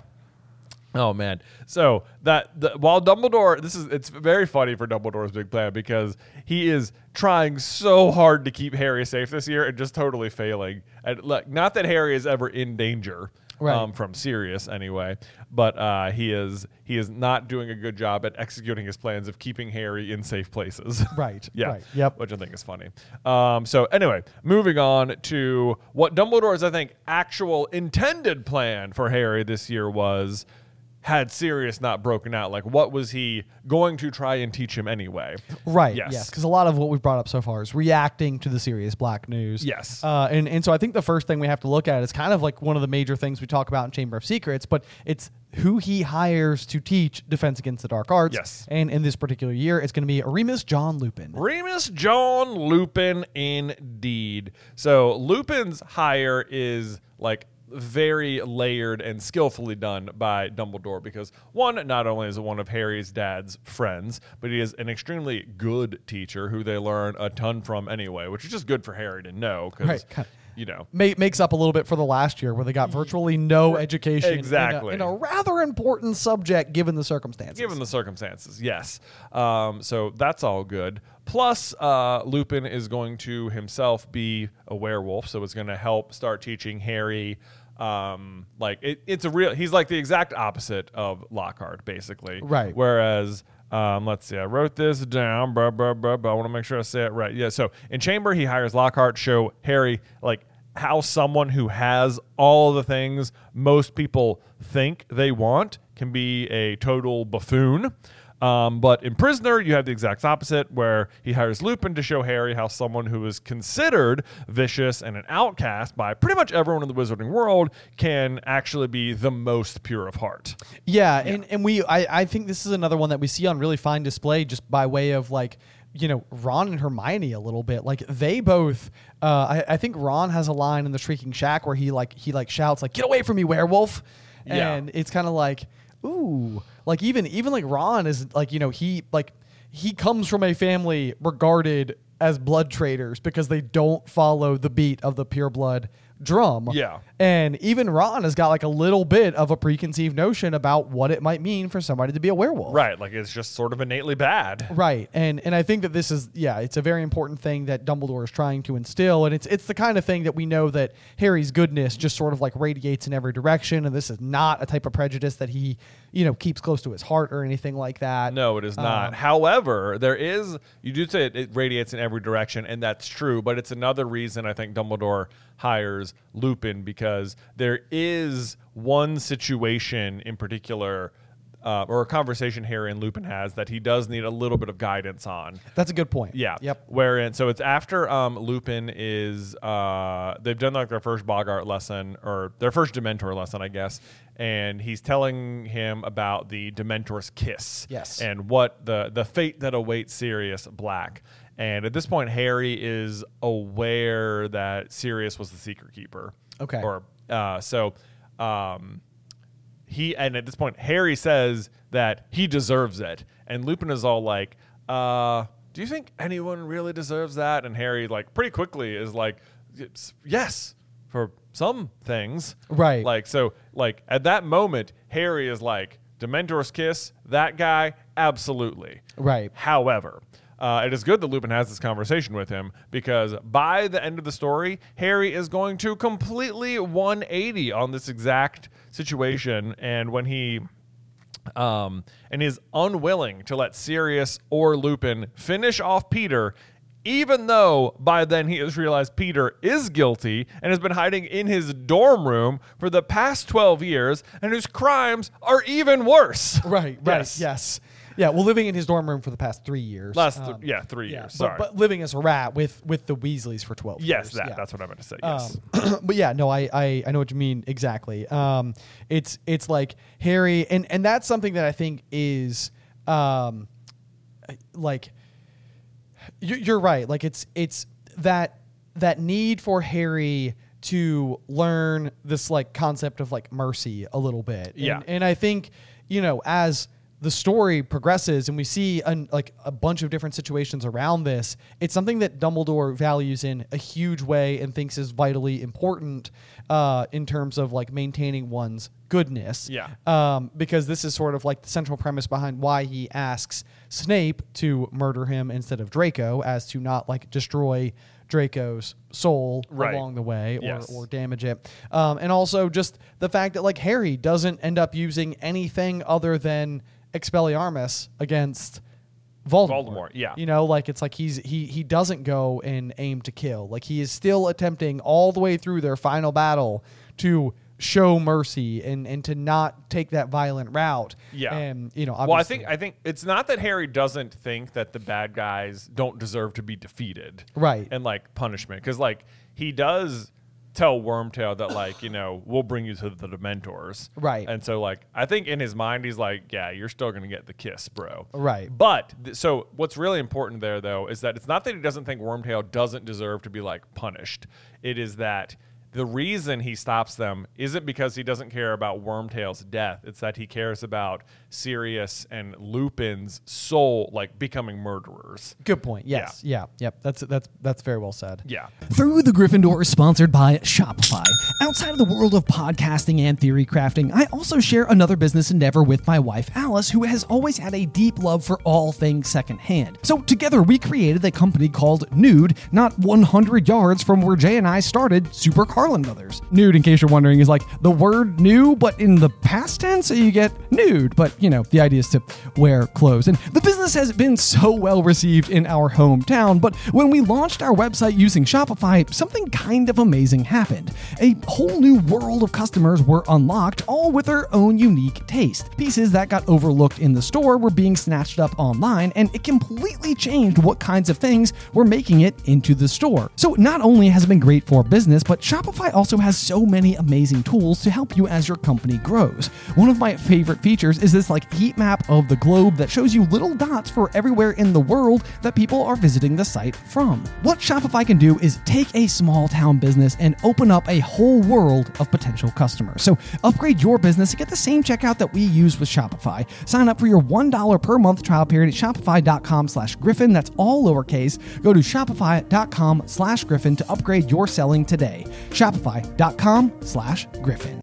Oh man. So that the, while Dumbledore, this is it's very funny for Dumbledore's big plan because he is trying so hard to keep Harry safe this year and just totally failing. And like, not that Harry is ever in danger. Right. Um, from Sirius anyway, but uh, he is he is not doing a good job at executing his plans of keeping Harry in safe places. Right. Yeah. Right. Yep. Which I think is funny. Um, so anyway, moving on to what Dumbledore's, I think, actual intended plan for Harry this year was, had Sirius not broken out. Like, what was he going to try and teach him anyway? Right. Yes. Yes. Because a lot of what we've brought up so far is reacting to the Sirius Black news. Yes. Uh, and, and so I think the first thing we have to look at is kind of like one of the major things we talk about in Chamber of Secrets, but it's who he hires to teach Defense Against the Dark Arts. Yes. And in this particular year, it's going to be Remus John Lupin. Remus John Lupin, indeed. So Lupin's hire is like very layered and skillfully done by Dumbledore because one, not only is it one of Harry's dad's friends, but he is an extremely good teacher who they learn a ton from anyway, which is just good for Harry to know because, Right. you know. Ma- makes up a little bit for the last year where they got virtually no education in a- Exactly. in a, rather important subject given the circumstances. Given the circumstances, yes. Um, so that's all good. Plus, uh, Lupin is going to himself be a werewolf, so it's going to help start teaching Harry. Um, like it, it's a real. He's like the exact opposite of Lockhart, basically. Right. Whereas, um, let's see, I wrote this down. Blah, blah, blah, blah. I want to make sure I say it right. Yeah. So in Chamber, he hires Lockhart to show Harry like how someone who has all the things most people think they want can be a total buffoon. Um, but in Prisoner, you have the exact opposite, where he hires Lupin to show Harry how someone who is considered vicious and an outcast by pretty much everyone in the wizarding world can actually be the most pure of heart. Yeah, and, and we I, I think this is another one that we see on really fine display just by way of like, you know, Ron and Hermione a little bit. Like they both uh, I, I think Ron has a line in the Shrieking Shack where he like he like shouts like, "Get away from me, werewolf." Yeah. And it's kind of like, ooh, like even even like Ron is like, you know, he like he comes from a family regarded as blood traders because they don't follow the beat of the pure blood drum. Yeah. And even Ron has got like a little bit of a preconceived notion about what it might mean for somebody to be a werewolf. Right. Like it's just sort of innately bad. Right. And and I think that this is yeah, it's a very important thing that Dumbledore is trying to instill, and it's it's the kind of thing that we know that Harry's goodness just sort of like radiates in every direction, and this is not a type of prejudice that he, you know, keeps close to his heart or anything like that. No, it is not. Um, However, there is, you do say it, it radiates in every direction, and that's true, but it's another reason I think Dumbledore hires Lupin, because there is one situation in particular, uh, or a conversation Harry and Lupin has that he does need a little bit of guidance on. That's a good point. Yeah. Yep. Wherein, so it's after um, Lupin is, uh, they've done like their first Bogart lesson, or their first Dementor lesson, I guess. And he's telling him about the Dementor's kiss. Yes. And what the, the fate that awaits Sirius Black. And at this point, Harry is aware that Sirius was the secret keeper. Okay. Or, uh, so, um, he, and at this point, Harry says that he deserves it. And Lupin is all like, uh, do you think anyone really deserves that? And Harry, like, pretty quickly is like, yes, for some things. Right. Like, so, like, at that moment, Harry is like, Dementor's kiss, that guy, absolutely. Right. However, uh, it is good that Lupin has this conversation with him, because by the end of the story, Harry is going to completely one eighty on this exact situation. And when he um, and is unwilling to let Sirius or Lupin finish off Peter, even though by then he has realized Peter is guilty and has been hiding in his dorm room for the past twelve years, and whose crimes are even worse. Right, right, yes. yes. Yeah, well, living in his dorm room for the past three years. Last, th- um, yeah, three yeah, years, but, sorry. But living as a rat with, with the Weasleys for twelve yes, years. that, yeah. that's what I meant to say, yes. Um, but yeah, no, I, I, I know what you mean exactly. Um, it's it's like Harry, and, and that's something that I think is, um, like, you're right. Like, it's it's that that need for Harry to learn this, like, concept of, like, mercy a little bit. And, yeah. And I think, you know, as the story progresses and we see an, like a bunch of different situations around this, it's something that Dumbledore values in a huge way and thinks is vitally important uh, in terms of, like, maintaining one's goodness. Yeah. Um, because this is sort of like the central premise behind why he asks Snape to murder him instead of Draco, as to not, like, destroy Draco's soul right. along the way or, yes. or damage it. Um, and also just the fact that, like, Harry doesn't end up using anything other than Expelliarmus against Voldemort. Voldemort, yeah. You know, like, it's like he's he he doesn't go and aim to kill. Like, he is still attempting all the way through their final battle to show mercy and, and to not take that violent route. Yeah. And, you know, well, I obviously, think I think it's not that Harry doesn't think that the bad guys don't deserve to be defeated. Right. And, like, punishment. Because, like, he does tell Wormtail that, like, you know, we'll bring you to the Dementors. Right. And so, like, I think in his mind, he's like, yeah, you're still going to get the kiss, bro. Right. But, th- so what's really important there, though, is that it's not that he doesn't think Wormtail doesn't deserve to be, like, punished. It is that the reason he stops them isn't because he doesn't care about Wormtail's death. It's that he cares about Sirius and Lupin's soul, like, becoming murderers. Good point. Yes. Yeah. yeah. Yep. That's that's that's very well said. Yeah. Through the Gryffindor is sponsored by Shopify. Outside of the world of podcasting and theory crafting, I also share another business endeavor with my wife, Alice, who has always had a deep love for all things secondhand. So together we created a company called Nude, not one hundred yards from where Jay and I started Super Carlin Brothers. Nude, in case you're wondering, is like the word new, but in the past tense, so you get nude. But, you know, the idea is to wear clothes. And the business has been so well received in our hometown, but when we launched our website using Shopify, something kind of amazing happened. A whole new world of customers were unlocked, all with their own unique taste. Pieces that got overlooked in the store were being snatched up online, and it completely changed what kinds of things were making it into the store. So not only has it been great for business, but Shopify also has so many amazing tools to help you as your company grows. One of my favorite features is this, like, heat map of the globe that shows you little dots for everywhere in the world that people are visiting the site from. What Shopify can do is take a small town business and open up a whole world of potential customers. So upgrade your business to get the same checkout that we use with Shopify. Sign up for your one dollar per month trial period at shopify.com slash Griffin. That's all lowercase. Go to shopify.com slash Griffin to upgrade your selling today. Shopify.com slash Griffin.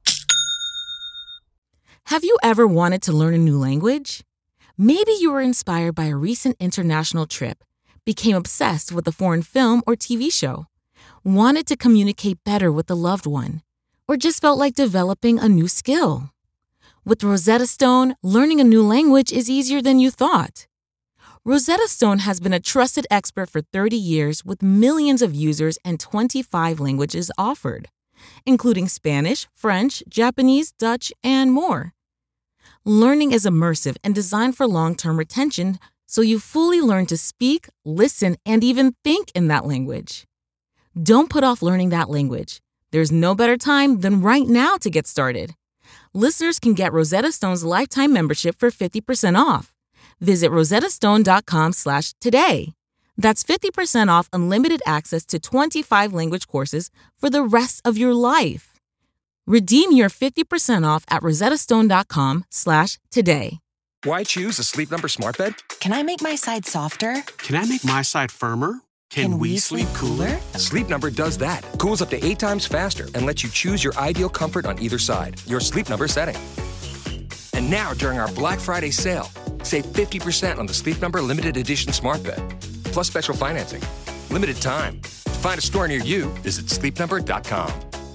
Have you ever wanted to learn a new language? Maybe you were inspired by a recent international trip, became obsessed with a foreign film or T V show, wanted to communicate better with a loved one, or just felt like developing a new skill. With Rosetta Stone, learning a new language is easier than you thought. Rosetta Stone has been a trusted expert for thirty years with millions of users and twenty-five languages offered, including Spanish, French, Japanese, Dutch, and more. Learning is immersive and designed for long-term retention, so you fully learn to speak, listen, and even think in that language. Don't put off learning that language. There's no better time than right now to get started. Listeners can get Rosetta Stone's lifetime membership for fifty percent off. Visit rosettastone.com slash today. That's fifty percent off unlimited access to twenty-five language courses for the rest of your life. Redeem your fifty percent off at rosettastone.com slash today. Why choose a Sleep Number smart bed? Can I make my side softer? Can I make my side firmer? Can, Can we, we sleep sleep cooler? cooler? Sleep Number does that. Cools up to eight times faster and lets you choose your ideal comfort on either side. Your Sleep Number setting. And now, during our Black Friday sale, save fifty percent on the Sleep Number Limited Edition smart bed. Plus special financing. Limited time. To find a store near you, visit sleep number dot com.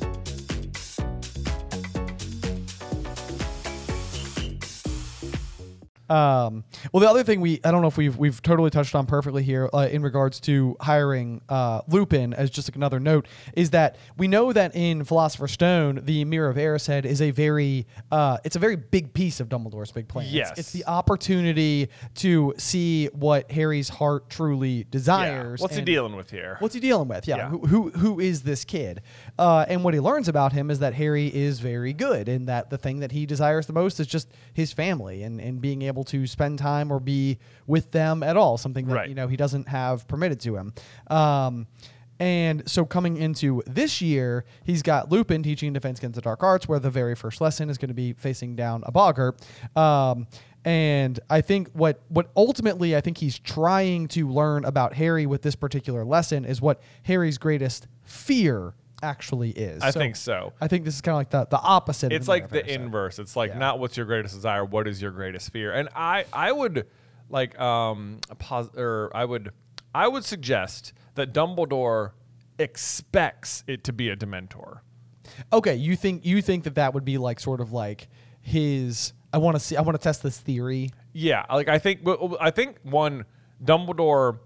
Um, well, the other thing we, I don't know if we've we've totally touched on perfectly here uh, in regards to hiring uh, Lupin as just like another note is that we know that in Philosopher's Stone, the Mirror of Erised is a very, uh, it's a very big piece of Dumbledore's big plan. Yes. It's, it's the opportunity to see what Harry's heart truly desires. Yeah. What's he and dealing with here? What's he dealing with? Yeah. Yeah. Who, who who is this kid? Uh, and what he learns about him is that Harry is very good, and that the thing that he desires the most is just his family and, and being able to spend time or be with them at all, something that Right. you know he doesn't have permitted to him. Um, and so coming into this year, he's got Lupin teaching Defense Against the Dark Arts, where the very first lesson is going to be facing down a boggart. Um, and I think what what ultimately I think he's trying to learn about Harry with this particular lesson is what Harry's greatest fear actually is. I think so. I think this is kind of like the, the opposite. It's of like the Mirror of Erised. inverse. It's like Yeah. not what's your greatest desire, what is your greatest fear? And I, I would like um pos- or I would I would suggest that Dumbledore expects it to be a Dementor. Okay, you think you think that that would be like sort of like his. I want to see. I want to test this theory. Yeah, like I think I think one Dumbledore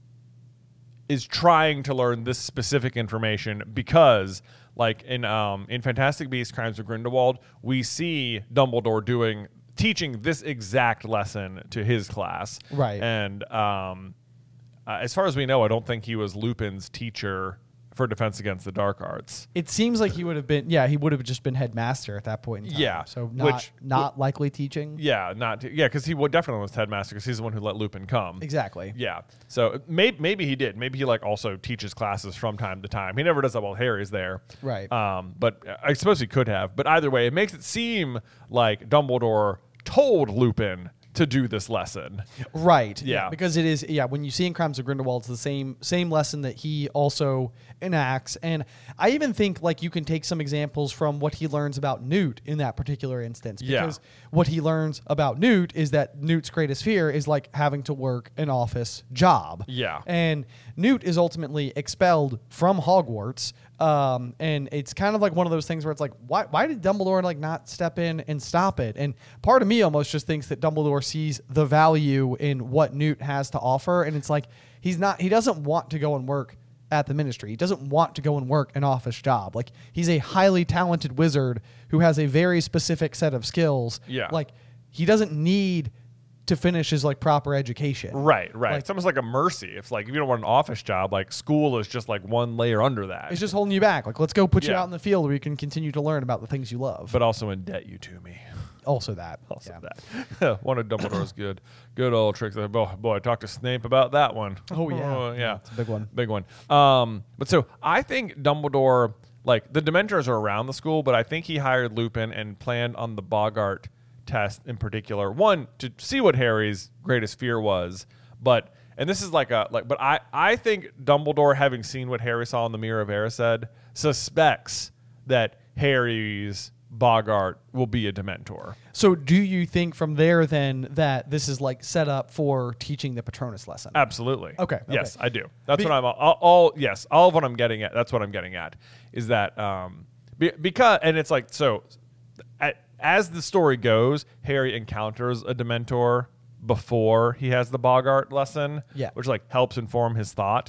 is trying to learn this specific information because like in um in Fantastic Beasts Crimes of Grindelwald, we see Dumbledore doing teaching this exact lesson to his class. Right. And um uh, as far as we know, I don't think he was Lupin's teacher for Defense Against the Dark Arts. It seems like he would have been. Yeah, he would have just been headmaster at that point in time. Yeah, So not which- not likely teaching. Yeah, not yeah, because he would definitely was headmaster because he's the one who let Lupin come. Exactly. Yeah. So maybe maybe he did. Maybe he like also teaches classes from time to time. He never does that while Harry's there. Right. Um, but I suppose he could have. But either way, it makes it seem like Dumbledore told Lupin to do this lesson. Right. Yeah. Because it is. Yeah. When you see in Crimes of Grindelwald, it's the same same lesson that he also enacts. And I even think like you can take some examples from what he learns about Newt in that particular instance. Yeah. Because what he learns about Newt is that Newt's greatest fear is like having to work an office job. Yeah. And Newt is ultimately expelled from Hogwarts. Um, and it's kind of like one of those things where it's like, why, why did Dumbledore like not step in and stop it? And part of me almost just thinks that Dumbledore sees the value in what Newt has to offer. And it's like, he's not, he doesn't want to go and work at the ministry. He doesn't want to go and work an office job. Like he's a highly talented wizard who has a very specific set of skills. Yeah. Like he doesn't need to finish his like proper education. Right, right. Like- it's almost like a mercy. If like if you don't want an office job, like school is just like one layer under that. It's just holding you back. Like, let's go put you Yeah. out in the field where you can continue to learn about the things you love. but also in debt you to me. also that. Also yeah. that. One of Dumbledore's good good old tricks. Boy, boy, I talked to Snape about that one. Oh, yeah. yeah. It's a big one. Big one. Um, but so I think Dumbledore, like the Dementors are around the school, but I think he hired Lupin and planned on the Boggart test in particular. One, to see what Harry's greatest fear was, but and this is like a like but I, I think Dumbledore, having seen what Harry saw in the Mirror of Erised, suspects that Harry's Boggart will be a Dementor. So do you think from there then that this is like set up for teaching the Patronus lesson? Absolutely. Okay, Yes, okay. I do. That's Be- what I'm all, all. Yes, all of what I'm getting at. That's what I'm getting at. Is that um, be, because and it's like so. At, as the story goes, Harry encounters a Dementor before he has the Boggart lesson, Yeah. which like helps inform his thought.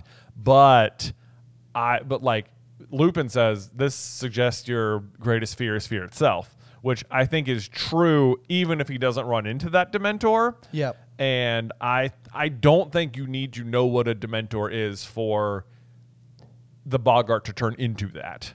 But I, but like Lupin says, this suggests your greatest fear is fear itself, which I think is true, even if he doesn't run into that Dementor. Yep. And I, I don't think you need to know what a Dementor is for the Boggart to turn into that.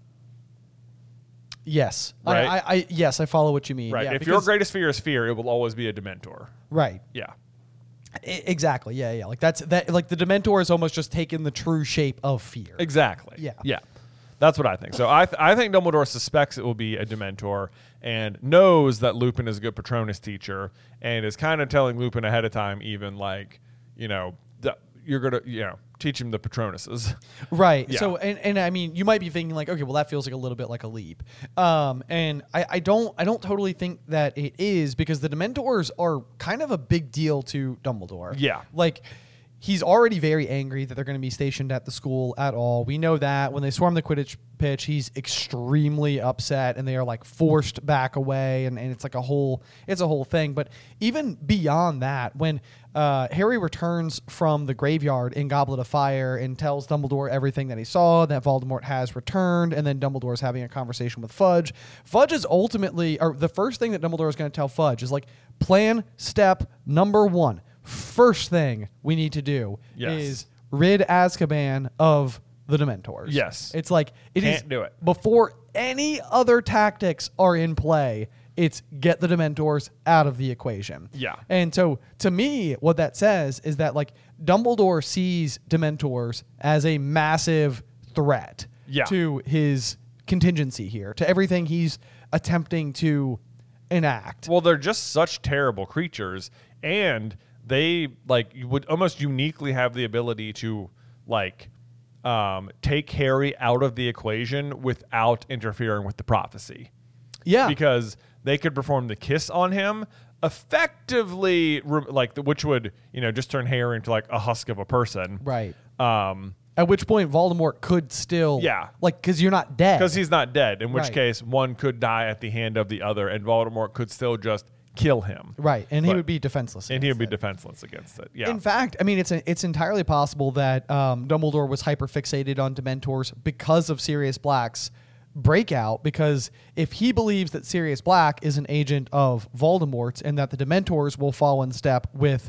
Yes. Right. I, I, I yes, I follow what you mean. Right. Yeah, if your because- greatest fear is fear, it will always be a Dementor. Right. Yeah. I- exactly. Yeah, yeah. Like that's that like the Dementor is almost just taken the true shape of fear. Exactly. Yeah. Yeah. That's what I think. So I th- I think Dumbledore suspects it will be a Dementor, and knows that Lupin is a good Patronus teacher and is kind of telling Lupin ahead of time, even like, you know, the, you're going to, you know, teach him the Patronuses. Right. Yeah. So, and, and I mean, you might be thinking like, okay, well, that feels like a little bit like a leap. Um, and I, I don't, I don't totally think that it is, because the Dementors are kind of a big deal to Dumbledore. Yeah. Like, he's already very angry that they're going to be stationed at the school at all. We know that when they swarm the Quidditch pitch, he's extremely upset, and they are like forced back away, and, and it's like a whole, it's a whole thing. But even beyond that, when uh, Harry returns from the graveyard in Goblet of Fire and tells Dumbledore everything that he saw, that Voldemort has returned, and then Dumbledore's having a conversation with Fudge. Fudge is ultimately, or the first thing that Dumbledore is going to tell Fudge is like, plan step number one. First thing we need to do Yes. is rid Azkaban of the Dementors. Yes. It's like, it is Can't do it. before any other tactics are in play, it's get the Dementors out of the equation. Yeah. And so to me, what that says is that like Dumbledore sees Dementors as a massive threat Yeah. to his contingency here, to everything he's attempting to enact. Well, they're just such terrible creatures, and they like would almost uniquely have the ability to like um, take Harry out of the equation without interfering with the prophecy. Yeah. Because they could perform the kiss on him effectively, re- like the, which would, you know, just turn Harry into like a husk of a person. Right. Um, At which point Voldemort could still, Yeah. like, because you're not dead. because he's not dead, in which Right. case one could die at the hand of the other, and Voldemort could still just kill him. Right, and he But- would be defenseless. And he would against be it. defenseless against it. Yeah. In fact, I mean, it's a, it's entirely possible that um, Dumbledore was hyper fixated on Dementors because of Sirius Black's breakout. Because if he believes that Sirius Black is an agent of Voldemort's and that the Dementors will fall in step with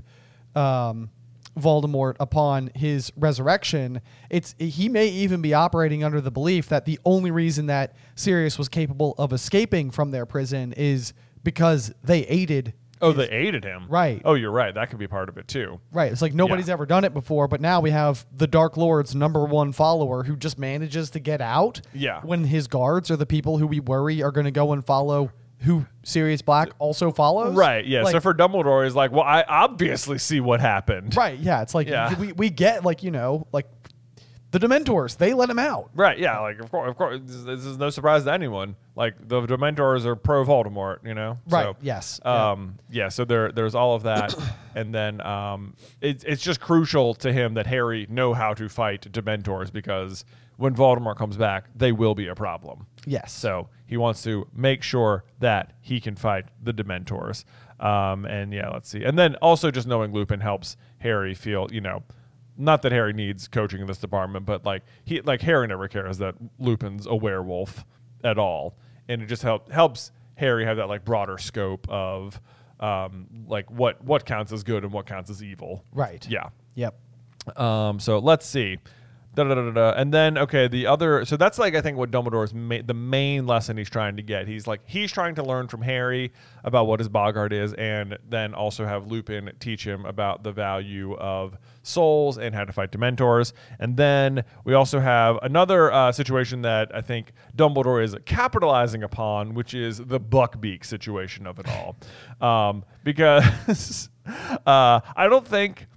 um, Voldemort upon his resurrection, it's he may even be operating under the belief that the only reason that Sirius was capable of escaping from their prison is because they aided. Oh, his- they aided him. Right. Oh, you're right. That could be part of it too. Right. It's like nobody's Yeah. ever done it before, but now we have the Dark Lord's number one follower who just manages to get out. Yeah. When his guards are the people who we worry are going to go and follow who Sirius Black also follows. Right. Yeah. Like, so for Dumbledore, he's like, well, I obviously see what happened. right. Yeah. It's like Yeah. we, we get like, you know, like the Dementors, they let him out. Right. Yeah. Like, of course, of course, this, this is no surprise to anyone. Like, the Dementors are pro Voldemort, you know? Right, So, yes, yeah. Um, yeah. So there, there's all of that. And then um, it, it's just crucial to him that Harry know how to fight Dementors, because when Voldemort comes back, they will be a problem. Yes. So he wants to make sure that he can fight the Dementors. Um, and yeah, let's see. And then also just knowing Lupin helps Harry feel, you know, not that Harry needs coaching in this department, but like he, like Harry never cares that Lupin's a werewolf at all. And it just help, helps Harry have that like broader scope of um, like what, what counts as good and what counts as evil. Right. Yeah. Yep. Um, so let's see. Da, da, da, da, da. And then, okay, the other, so that's like, I think what Dumbledore's ma- the main lesson he's trying to get. He's like, he's trying to learn from Harry about what his Boggart is, and then also have Lupin teach him about the value of souls and how to fight Dementors. And then we also have another uh, situation that I think Dumbledore is capitalizing upon, which is the Buckbeak situation of it all. um, because uh, I don't think...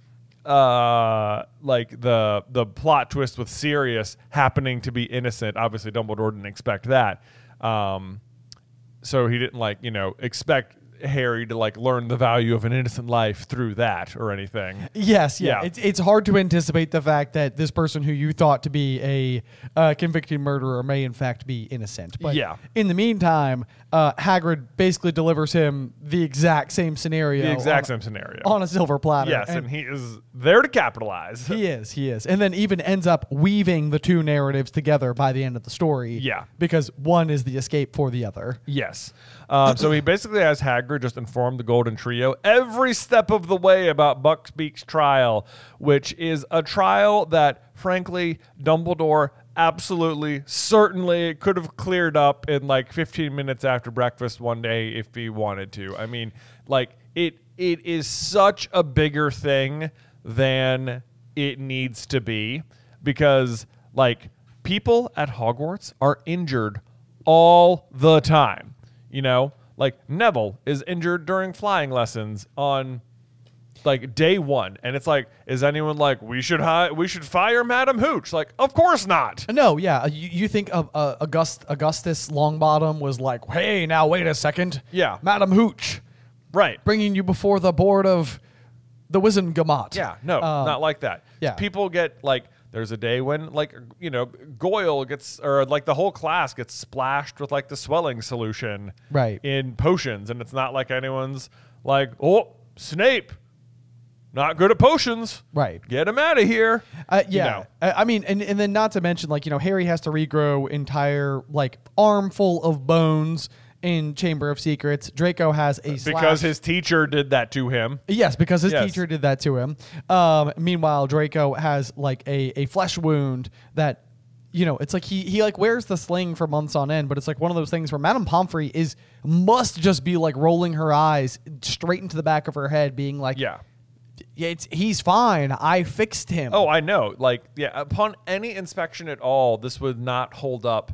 uh like the the plot twist with Sirius happening to be innocent, obviously Dumbledore didn't expect that, um so he didn't like you know expect Harry to like learn the value of an innocent life through that or anything. Yes, yeah. Yeah. It's it's hard to anticipate the fact that this person who you thought to be a uh, convicted murderer may in fact be innocent. But Yeah. in the meantime, uh, Hagrid basically delivers him the exact same scenario. The exact on, same scenario. on a silver platter. Yes, and, he is there to capitalize. He is, he is. And then even ends up weaving the two narratives together by the end of the story. Yeah. Because one is the escape for the other. Yes. Um, so he basically has Hagrid just inform the Golden Trio every step of the way about Buckbeak's trial, which is a trial that, frankly, Dumbledore absolutely, certainly could have cleared up in like fifteen minutes after breakfast one day if he wanted to. I mean, like, it it is such a bigger thing than it needs to be, because, like, people at Hogwarts are injured all the time. You know, like Neville is injured during flying lessons on like day one, and it's like, is anyone like, we should hi- we should fire Madam Hooch? Like, of course not. No, yeah. You, you think of uh, August, Augustus Longbottom was like, hey, now wait a second. Yeah. Madam Hooch, Right. bringing you before the board of the Wizengamot. Yeah, no, Um, not like that. yeah. People get like, there's a day when like, you know, Goyle gets, or like the whole class gets splashed with like the swelling solution Right. in potions. And it's not like anyone's like, oh, Snape, not good at potions. Right. Get him out of here. Uh, You yeah. know. I I mean, and, and then not to mention, like, you know, Harry has to regrow entire, like, armful of bones in Chamber of Secrets. Draco has a Because slash- his teacher did that to him. Yes, because his Yes. teacher did that to him. Um, meanwhile, Draco has, like, a, a flesh wound that, you know, it's like he, he, like, wears the sling for months on end, but it's like one of those things where Madame Pomfrey is, must just be, like, rolling her eyes straight into the back of her head, being like, Yeah. Yeah, it's he's fine. I fixed him. Oh, I know. Like, yeah, upon any inspection at all, this would not hold up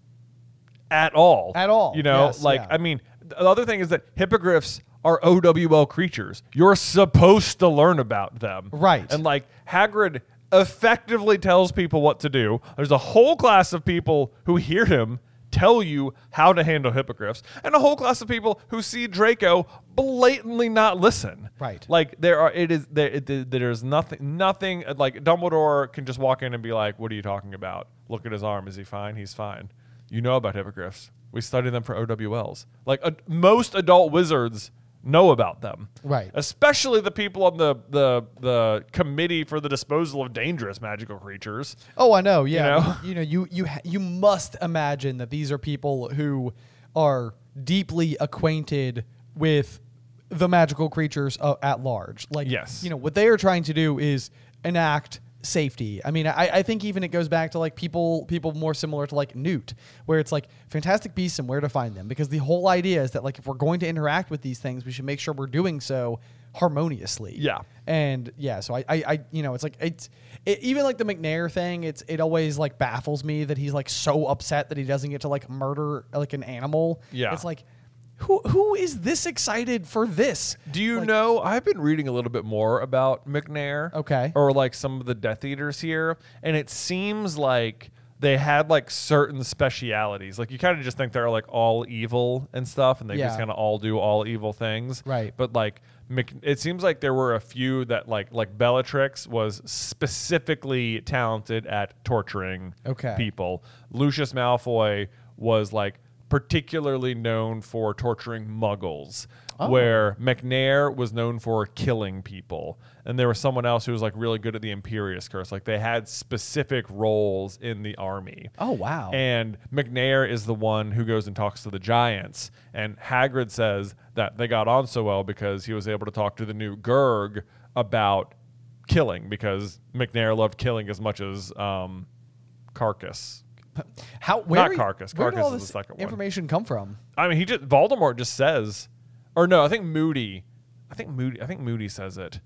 at all. At all, You know, yes, like, yeah. I mean, the other thing is that hippogriffs are O W L creatures. You're supposed to learn about them. Right. And, like, Hagrid effectively tells people what to do. There's a whole class of people who hear him tell you how to handle hippogriffs, and a whole class of people who see Draco blatantly not listen. Right. Like there are, it is there. It, there's nothing, nothing like Dumbledore can just walk in and be like, "What are you talking about? Look at his arm. Is he fine? He's fine. You know about hippogriffs. We study them for O W Ls. Like uh, most adult wizards know about them. Right. Especially the people on the the the committee for the disposal of dangerous magical creatures. Oh, I know. Yeah, You know? you know, you you ha- you must imagine that these are people who are deeply acquainted with the magical creatures uh, at large. Like, Yes. you know, what they are trying to do is enact safety. I mean, I, I think even it goes back to like people people more similar to like Newt, where it's like Fantastic Beasts and where to find them, because the whole idea is that like if we're going to interact with these things, we should make sure we're doing so harmoniously. Yeah. And yeah, so I, I, I you know, it's like it's it, even like the McNair thing. It's it always like baffles me that he's like so upset that he doesn't get to like murder like an animal. Yeah. It's like, who who is this excited for this? Do you Like- know? I've been reading a little bit more about McNair. Okay. Or like some of the Death Eaters here, and it seems like they had like certain specialities. Like you kind of just think they're like all evil and stuff, and they Yeah. just kind of all do all evil things. Right. But like, Mc, it seems like there were a few that like like Bellatrix was specifically talented at torturing Okay. people. Lucius Malfoy was like particularly known for torturing muggles, Oh. where McNair was known for killing people. And there was someone else who was like really good at the Imperious Curse. Like they had specific roles in the army. Oh wow. And McNair is the one who goes and talks to the giants. And Hagrid says that they got on so well because he was able to talk to the new Gurg about killing, because McNair loved killing as much as um, Carcass. How where Not are you- Carcass. Where did Carcass all is this the second one. information come from? I mean, he just Voldemort just says, or no, I think Moody, I think Moody, I think Moody says it,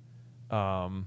um,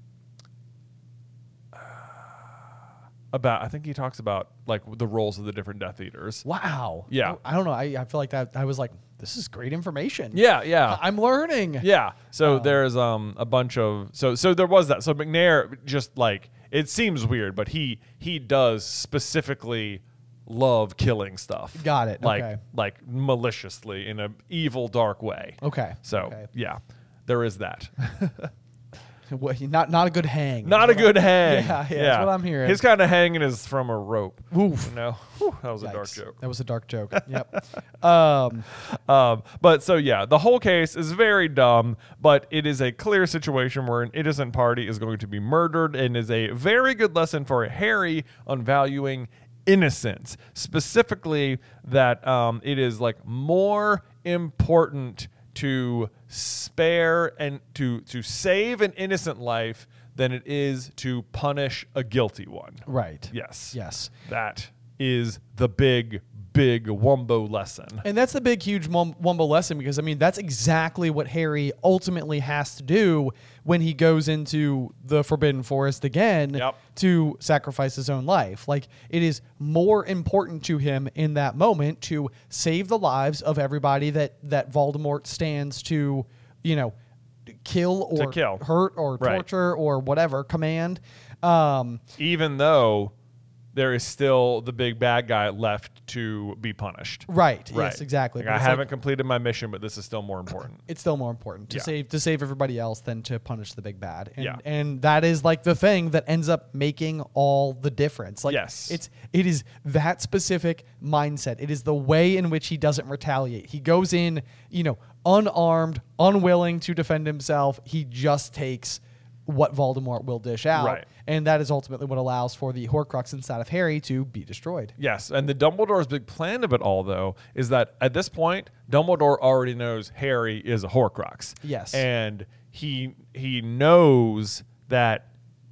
about. I think he talks about like the roles of the different Death Eaters. Wow. Yeah. I, I don't know. I, I feel like that. I was like, this is great information. Yeah, yeah, I'm learning. yeah. So there's um a bunch of so so there was that. So McNair just like, it seems weird, but he he does specifically love killing stuff. Got it. Like Okay. like maliciously in a evil dark way. Okay. So Okay. yeah, there is that. What, not not a good hang. Not a Is what good I'm- hang. Yeah, yeah, that's what I'm hearing. His kind of hanging is from a rope. Oof. You know, Whew, that was a dark Yikes. joke. That was a dark joke. Yep. Um, Um, but so yeah, the whole case is very dumb, but it is a clear situation where an innocent party is going to be murdered, and is a very good lesson for Harry on valuing innocence. Specifically, that um, it is like more important to spare and to to save an innocent life than it is to punish a guilty one. right. Yes. Yes. That is the big big Wumbo lesson. And that's the big, huge Wum- Wumbo lesson, because, I mean, that's exactly what Harry ultimately has to do when he goes into the Forbidden Forest again Yep. to sacrifice his own life. Like, it is more important to him in that moment to save the lives of everybody that, that Voldemort stands to, you know, kill or To kill. hurt or Right. torture or whatever, command. Um, Even though there is still the big bad guy left to be punished. right. Right. Yes, exactly. Like, But I it's like- haven't completed my mission, but this is still more important. it's still more important to Yeah. save to save everybody else than to punish the big bad. And Yeah. and that is like the thing that ends up making all the difference. Like Yes. it's it is that specific mindset. It is the way in which he doesn't retaliate. He goes in, you know, unarmed, unwilling to defend himself. He just takes what Voldemort will dish out. Right. And that is ultimately what allows for the Horcrux inside of Harry to be destroyed. Yes, and the Dumbledore's big plan of it all, though, is that at this point, Dumbledore already knows Harry is a Horcrux. Yes. and he he knows that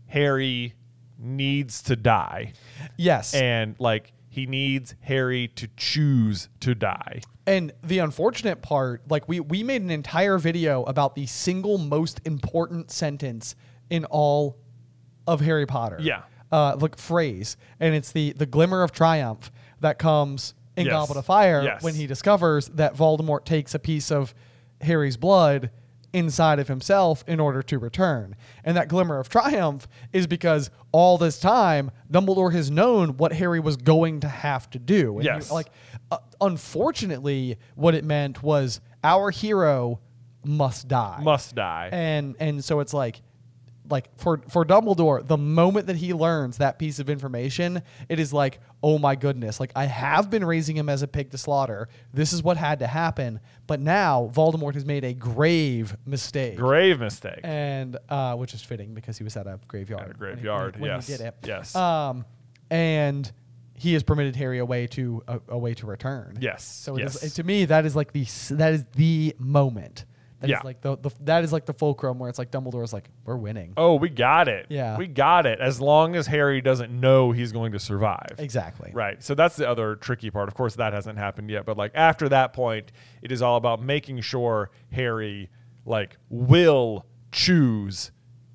Harry needs to die, Yes. and like he needs Harry to choose to die. And the unfortunate part, like we we made an entire video about the single most important sentence in all of Harry Potter. Yeah. Uh, like phrase, and it's the the glimmer of triumph that comes in Yes. Goblet of Fire Yes. when he discovers that Voldemort takes a piece of Harry's blood inside of himself in order to return. And that glimmer of triumph is because all this time Dumbledore has known what Harry was going to have to do. And Yes. he- like uh, unfortunately what it meant was our hero must die. Must die. And and so it's like like for for Dumbledore, the moment that he learns that piece of information, it is like, oh my goodness, like I have been raising him as a pig to slaughter. This is what had to happen. But now Voldemort has made a grave mistake. Grave mistake. And uh, which is fitting because he was at a graveyard. At a when he- graveyard, when, he- when yes. he did it. Yes. Um, and he has permitted Harry a way to a, a way to return. Yes, So it yes. is, to me, that is like the s- that is the moment. That Yeah. is like the, the that is like the fulcrum where it's like Dumbledore's like, we're winning. Oh, we got it. Yeah. We got it. As long as Harry doesn't know he's going to survive. Exactly. Right. So that's the other tricky part. Of course, that hasn't happened yet. But like after that point, it is all about making sure Harry like will choose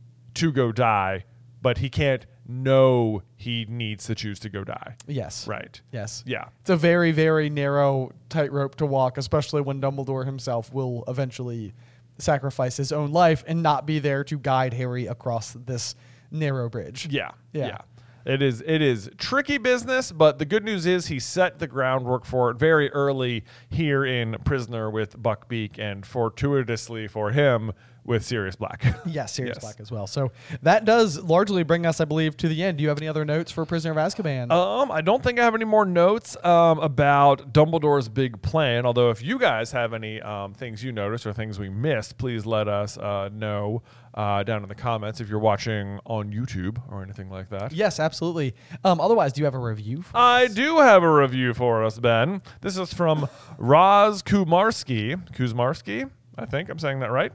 to go die, but he can't know he needs to choose to go die. Yes. Right. Yes. Yeah. It's a very, very narrow tightrope to walk, especially when Dumbledore himself will eventually sacrifice his own life and not be there to guide Harry across this narrow bridge. Yeah. Yeah. Yeah. It is it is tricky business, but the good news is he set the groundwork for it very early here in Prisoner with Buckbeak, and fortuitously for him with Sirius Black. Yes, Sirius Yes. Black as well. So that does largely bring us, I believe, to the end. Do you have any other notes for Prisoner of Azkaban? Um, I don't think I have any more notes um, about Dumbledore's big plan. Although, if you guys have any um, things you noticed or things we missed, please let us uh, know uh, down in the comments if you're watching on YouTube or anything like that. Yes, absolutely. Um, otherwise, do you have a review for I us? do have a review for us, Ben. This is from Roz Kumarski. Kuzmarski, I think I'm saying that right.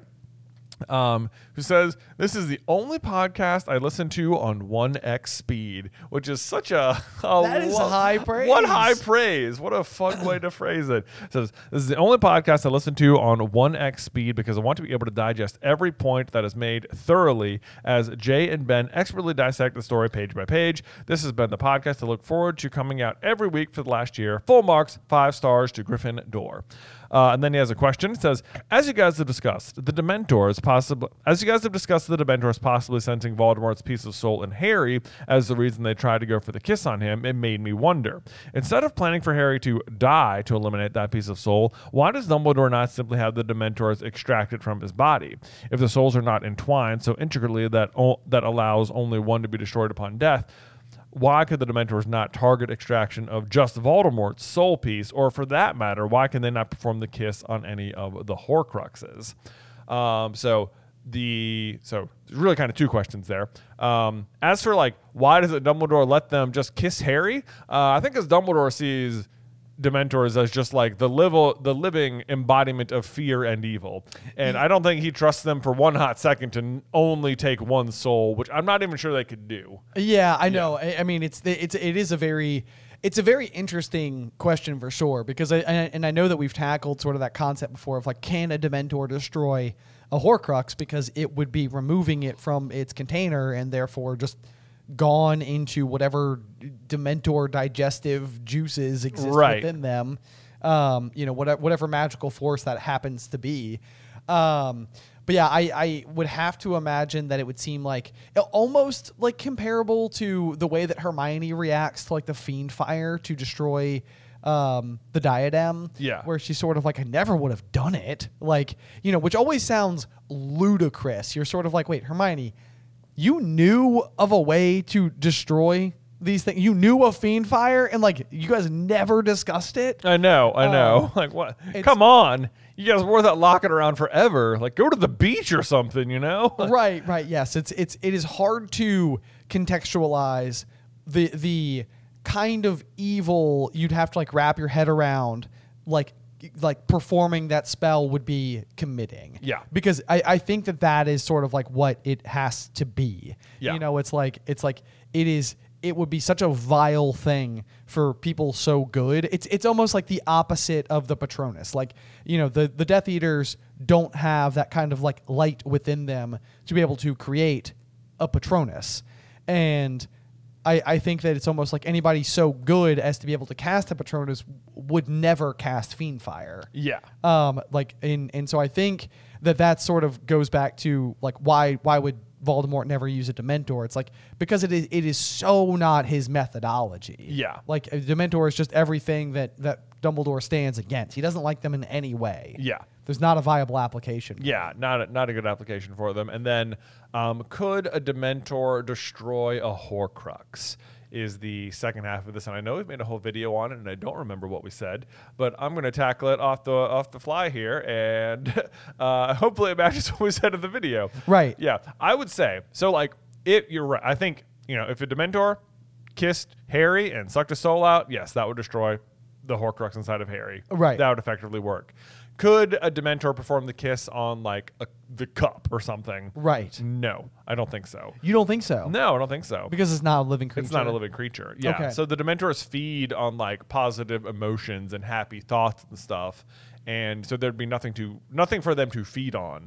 Um, who says, this is the only podcast I listen to on one x speed, which is such a, a That is lo- high praise. What high praise. What a fun way to phrase it. It says, this is the only podcast I listen to on one x speed because I want to be able to digest every point that is made thoroughly as Jay and Ben expertly dissect the story page by page. This has been the podcast I look forward to coming out every week for the last year. Full marks, five stars to Gryffindor. Uh, and then he has a question. It says, as you guys have discussed, the Dementors possibly, as you guys have discussed, the Dementors possibly sensing Voldemort's piece of soul in Harry as the reason they tried to go for the kiss on him, it made me wonder. Instead of planning for Harry to die to eliminate that piece of soul, why does Dumbledore not simply have the Dementors extracted from his body? If the souls are not entwined so intricately that o- that allows only one to be destroyed upon death, why could the Dementors not target extraction of just Voldemort's soul piece? Or for that matter, why can they not perform the kiss on any of the Horcruxes? Um, so the so there's really kind of two questions there. Um, as for like, why does it Dumbledore let them just kiss Harry? Uh, I think as Dumbledore sees Dementors as just like the live, the living embodiment of fear and evil. And I don't think he trusts them for one hot second to n- only take one soul, which I'm not even sure they could do. Yeah, I know. I, I mean, it's it's it is a very it's a very interesting question for sure, because I, and I know that we've tackled sort of that concept before of like, can a Dementor destroy a Horcrux, because it would be removing it from its container and therefore just gone into whatever Dementor digestive juices exist Right. within them. Um, you know, whatever, whatever magical force that happens to be. Um, but yeah, I, I would have to imagine that it would seem like almost like comparable to the way that Hermione reacts to like the fiend fire to destroy um, the diadem. Yeah. Where she's sort of like, I never would have done it. Like, you know, which always sounds ludicrous. You're sort of like, wait, Hermione, you knew of a way to destroy these things. You knew of fiend fire, and like you guys never discussed it. I know, I know. Uh, like what? Come on, you guys wore that locket around forever. Like go to the beach or something, you know? right, right. Yes, it's it's it is hard to contextualize the the kind of evil you'd have to like wrap your head around, like like performing that spell would be committing. Yeah. Because I, I think that that is sort of like what it has to be. Yeah. You know, it's like it's like it is. It would be such a vile thing for people so good. It's it's almost like the opposite of the Patronus. Like, you know, the, the Death Eaters don't have that kind of like light within them to be able to create a Patronus. And I, I think that it's almost like anybody so good as to be able to cast a Patronus would never cast Fiendfire. Yeah. Um, like, and, and so I think that that sort of goes back to like, why, why would Voldemort never use a Dementor? It's like, because it is, it is so not his methodology. Yeah. Like a Dementor is just everything that, that Dumbledore stands against. He doesn't like them in any way. Yeah. There's not a viable application. Yeah, not a, not a good application for them. And then, um, could a Dementor destroy a Horcrux? Is the second half of this, and I know we've made a whole video on it, and I don't remember what we said, but I'm going to tackle it off the off the fly here, and uh, hopefully it matches what we said in the video. Right. Yeah, I would say so. Like, if you're right, I think you know if a Dementor kissed Harry and sucked his soul out, yes, that would destroy the Horcrux inside of Harry. Right. That would effectively work. Could a Dementor perform the kiss on like a, the cup or something? Right. No, I don't think so. You don't think so? No, I don't think so. Because it's not a living creature. It's not a living creature. Yeah. Okay. So the Dementors feed on like positive emotions and happy thoughts and stuff, and so there'd be nothing to nothing for them to feed on.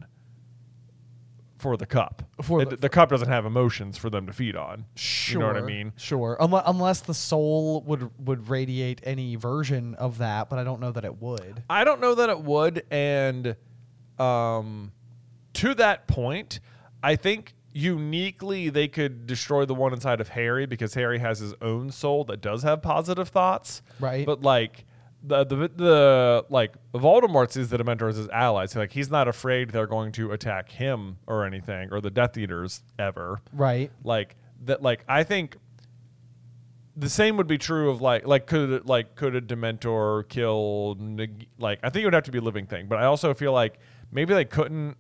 For the cup, For It- the- the cup doesn't have emotions for them to feed on. Sure. You know what I mean? Sure. Unless, unless the soul would would radiate any version of that, but I don't know that it would. I don't know that it would, and um, to that point, I think uniquely they could destroy the one inside of Harry because Harry has his own soul that does have positive thoughts. Right. But like the the the like Voldemort sees the Dementors as allies. So, like he's not afraid they're going to attack him or anything, or the Death Eaters ever. Right. Like that. Like I think. The same would be true of like like could it, like could a Dementor kill Nag- like I think it would have to be a living thing, but I also feel like maybe they couldn't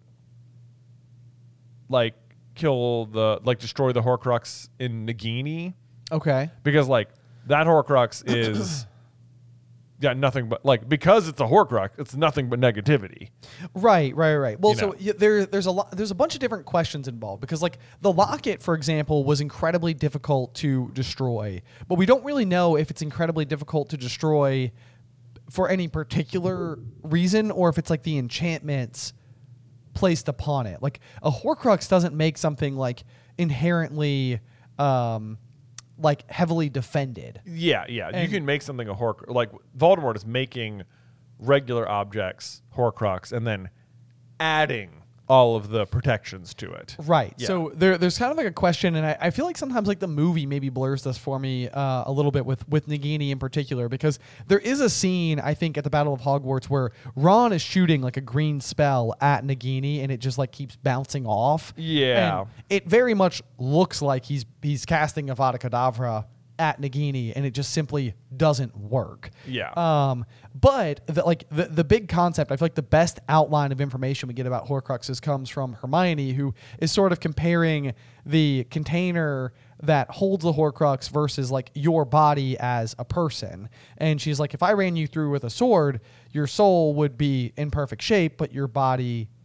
like kill the like destroy the Horcrux in Nagini Okay. because like that Horcrux is got nothing but like because it's a Horcrux, it's nothing but negativity. Right, right, right. Well, You so know. y- there, there's a lot, there's a bunch of different questions involved because, like, the locket, for example, was incredibly difficult to destroy, but we don't really know if it's incredibly difficult to destroy for any particular reason or if it's like the enchantments placed upon it. Like a Horcrux doesn't make something like inherently, um, like heavily defended. Yeah, yeah. You And- can make something a Horcrux. Like Voldemort is making regular objects Horcrux and then adding all of the protections to it. Right. Yeah. So there, there's kind of like a question, and I, I feel like sometimes like the movie maybe blurs this for me uh, a little bit with with Nagini in particular, because there is a scene I think at the Battle of Hogwarts where Ron is shooting like a green spell at Nagini, and it just like keeps bouncing off. Yeah. And it very much looks like he's he's casting Avada Kedavra at Nagini, and it just simply doesn't work. Yeah. Um, but the, like the the big concept, I feel like the best outline of information we get about Horcruxes comes from Hermione, who is sort of comparing the container that holds the Horcrux versus like your body as a person. And she's like, if I ran you through with a sword, your soul would be in perfect shape, but your body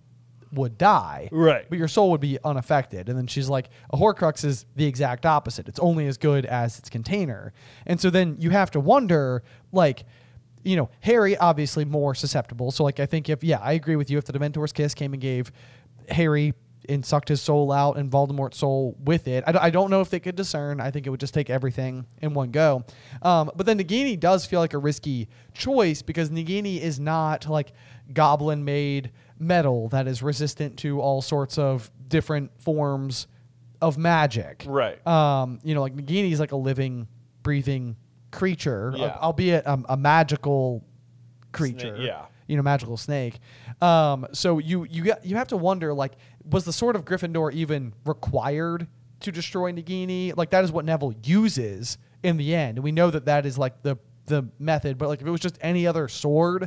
would die. Right. But your soul would be unaffected. And then she's like, a Horcrux is the exact opposite. It's only as good as its container. And so then you have to wonder, like, you know, Harry obviously more susceptible. So, like, I think if, yeah, I agree with you. If the Dementor's kiss came and gave Harry and sucked his soul out and Voldemort's soul with it, I, d- I don't know if they could discern. I think it would just take everything in one go. Um, but then Nagini does feel like a risky choice because Nagini is not like goblin-made metal that is resistant to all sorts of different forms of magic. Right. Um, you know, like Nagini is like a living, breathing creature, Yeah. albeit a, a magical creature. Snake, yeah. You know, magical snake. Um, so you you got, you have to wonder, like, was the Sword of Gryffindor even required to destroy Nagini? Like, that is what Neville uses in the end. And we know that that is like the the method. But like, if it was just any other sword,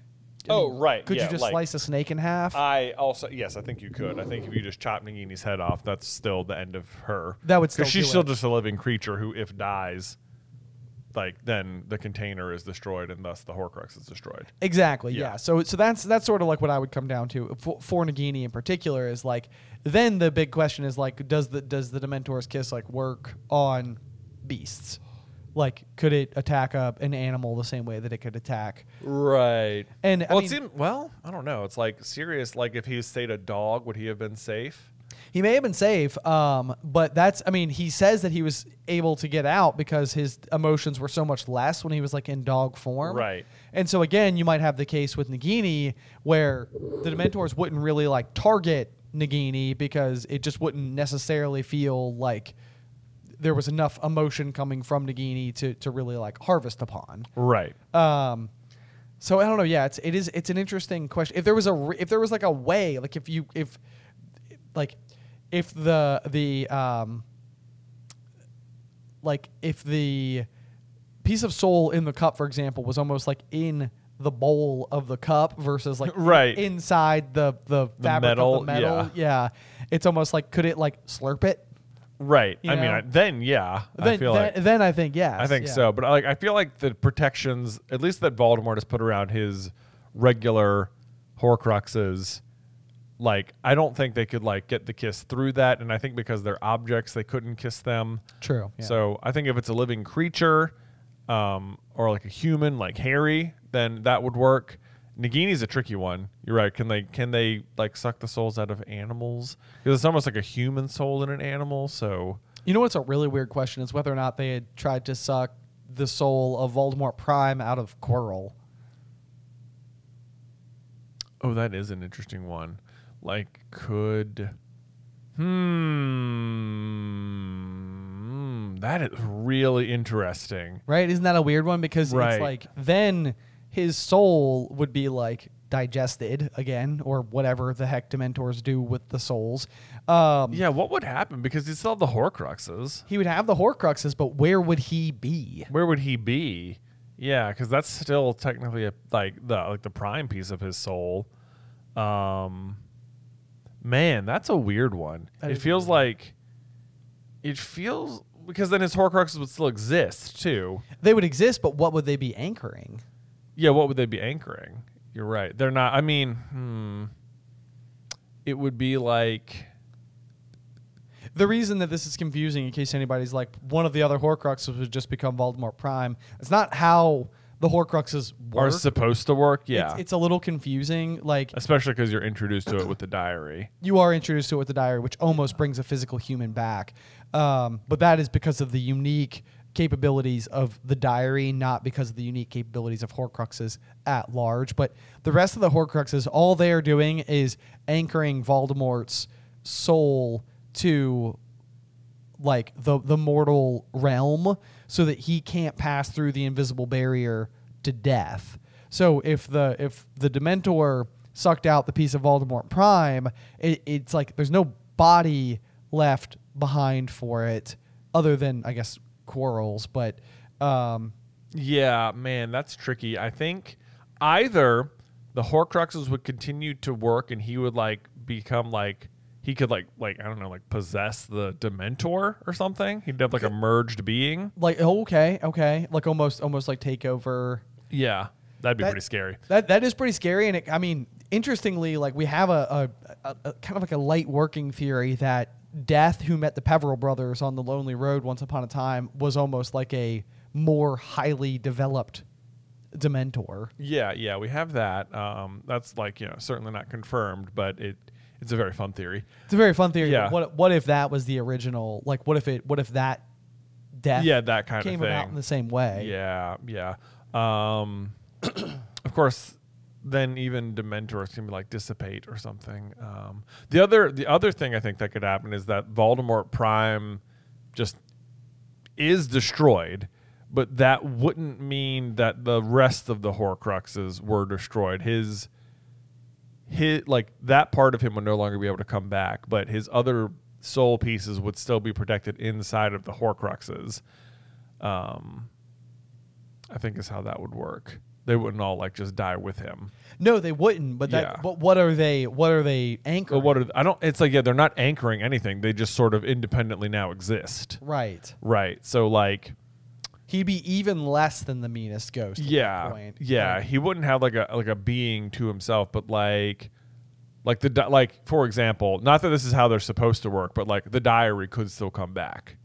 I Oh, mean, right. could yeah, you just like, slice a snake in half? I also, yes, I think you could. I think if you just chop Nagini's head off, that's still the end of her. That would still Because she's do still it. just a living creature who, if dies, like, then the container is destroyed and thus the Horcrux is destroyed. Exactly. Yeah. Yeah. So so that's that's sort of like what I would come down to for, for Nagini in particular is like then the big question is like does the does the Dementor's kiss like work on beasts? Like could it attack a, an animal the same way that it could attack? Right. And I well, mean, it seemed, well, I don't know. It's like serious. Like if he stayed a dog, would he have been safe? he may have been safe, um, but that's I mean he says that he was able to get out because his emotions were so much less when he was like in dog form. Right. And so again, you might have the case with Nagini where the Dementors wouldn't really like target Nagini because it just wouldn't necessarily feel like there was enough emotion coming from Nagini to to really like harvest upon. Right. Um, so I don't know. Yeah, it's it is it's an interesting question. If there was a re- if there was like a way, like if you if like if the the um like if the piece of soul in the cup, for example, was almost like in the bowl of the cup versus like Right. inside the the fabric metal, of the metal. yeah. Yeah, it's almost like could it like slurp it? Right. You I mean, know? I, then yeah, I Then feel then, like then I think yes. I think yeah. so. But like, I feel like the protections, at least that Voldemort has put around his regular Horcruxes, like I don't think they could like get the kiss through that. And I think because they're objects, they couldn't kiss them. True. Yeah. So I think if it's a living creature, um, or like a human, like Harry, then that would work. Nagini's a tricky one. You're right. Can they can they like suck the souls out of animals? Because it's almost like a human soul in an animal. So You know what's a really weird question is whether or not they had tried to suck the soul of Voldemort Prime out of Quirrell. oh, that is an interesting one. Like, could hmm that is really interesting. Right? Isn't that a weird one? Because Right. it's like then his soul would be like digested again or whatever the heck Dementors do with the souls. Um, Yeah, what would happen? Because he still have the Horcruxes. He would have the Horcruxes, but where would he be? Where would he be? Yeah, because that's still technically a, like the like the prime piece of his soul. Um, man, that's a weird one. That It is feels weird. like it feels because then his Horcruxes would still exist too. They would exist, but what would they be anchoring? Yeah, what would they be anchoring? You're right. They're not. I mean, hmm. It would be like. The reason that this is confusing, in case anybody's like, one of the other Horcruxes would just become Voldemort Prime. It's not how the Horcruxes Are work. supposed to work, yeah. It's, it's a little confusing. Like, Especially because you're introduced to it with the diary. you are introduced to it with the diary, which almost brings a physical human back. Um, but that is because of the unique capabilities of the diary, not because of the unique capabilities of Horcruxes at large. But the rest of the Horcruxes, all they are doing is anchoring Voldemort's soul to like the the mortal realm so that he can't pass through the invisible barrier to death. So if the if the Dementor sucked out the piece of Voldemort Prime, it, it's like there's no body left behind for it other than I guess Quirrell's, but um Yeah, man, that's tricky. I think either the Horcruxes would continue to work and he would like become like he could like like I don't know like possess the Dementor or something. He'd have like a merged being. like oh, okay, okay, like almost almost like take over. Yeah, that'd be That- pretty scary. That that is pretty scary, and it, I mean, interestingly, like we have a, a, a, a kind of like a light working theory that Death, who met the Peveril brothers on the Lonely Road once upon a time, was almost like a more highly developed Dementor. Yeah, yeah, we have that. Um, that's like, you know, certainly not confirmed, but it it's a very fun theory. It's a very fun theory. Yeah. What what if that was the original? Like, what if it? What if that Death? Yeah, that kind came of thing. about in the same way. Yeah, yeah. Um, of course, then even Dementors can like dissipate or something. Um, the other the other thing I think that could happen is that Voldemort Prime just is destroyed, but that wouldn't mean that the rest of the Horcruxes were destroyed. His his like that part of him would no longer be able to come back, but his other soul pieces would still be protected inside of the Horcruxes. Um, I think is how that would work. They wouldn't all like just die with him. No, they wouldn't. But that. Yeah. But what are they? What are they anchoring? But what are I don't? It's like yeah, they're not anchoring anything. They just sort of independently now exist. Right. Right. So like, he'd be even less than the meanest ghost. At yeah, that point. yeah. Like, He wouldn't have like a like a being to himself, but like, like the di- like for example, not that this is how they're supposed to work, but like the diary could still come back.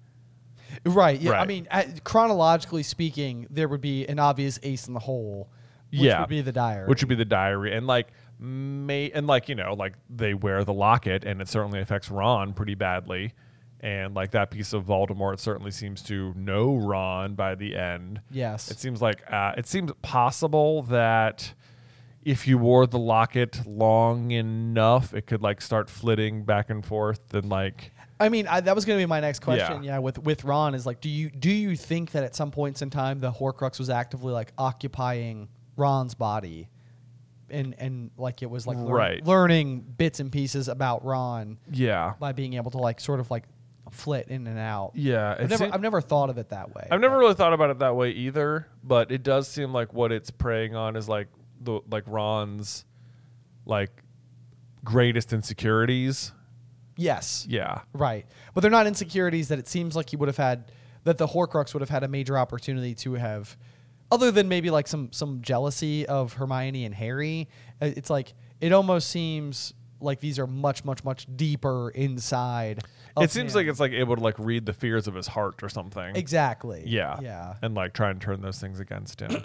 Right. Yeah. I Right. mean, at, chronologically speaking, there would be an obvious ace in the hole. Which yeah, would be the diary. Which would be the diary, and like may and like you know like they wear the locket, and it certainly affects Ron pretty badly, and like that piece of Voldemort certainly seems to know Ron by the end. Yes. It seems like uh, it seems possible that if you wore the locket long enough, it could like start flitting back and forth, and like. I mean, I, that was going to be my next question. Yeah. Yeah, with with Ron is like, do you do you think that at some points in time the Horcrux was actively like occupying Ron's body, and and like it was like learn, Right. learning bits and pieces about Ron Yeah. by being able to like sort of like flit in and out. Yeah. I've it never seem- I've never thought of it that way. I've never really thought about it that way either, but it does seem like what it's preying on is like the like Ron's like greatest insecurities. Yes. Yeah. Right. But they're not insecurities that it seems like he would have had, that the Horcrux would have had a major opportunity to have, other than maybe like some some jealousy of Hermione and Harry. uh, It's like, it almost seems like these are much, much, much deeper inside of It seems him. like it's like able to like read the fears of his heart or something. Exactly. Yeah. Yeah. And like try and turn those things against him.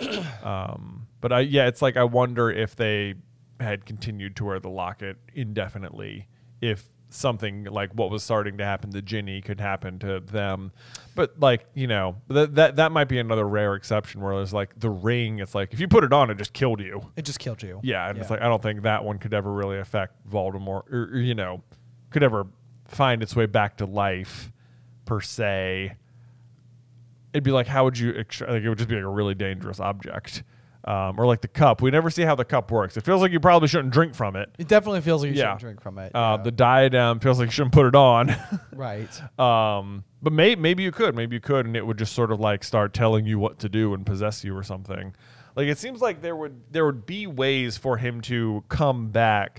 um, but I yeah, it's like I wonder if they had continued to wear the locket indefinitely, if something like what was starting to happen to Ginny could happen to them. But like, you know, that that that might be another rare exception where there's like the ring, it's like if you put it on, it just killed you. It just killed you. Yeah, and it's like I don't think that one could ever really affect Voldemort, or, or you know, could ever find its way back to life per se. It'd be like, how would you? Extra- like, it would just be like a really dangerous object, um, or like the cup. We never see how the cup works. It feels like you probably shouldn't drink from it. It definitely feels like you Yeah. shouldn't drink from it. Uh, yeah. The diadem feels like you shouldn't put it on. right. um, but may- maybe you could, maybe you could, and it would just sort of like start telling you what to do and possess you or something. Like it seems like there would there would be ways for him to come back.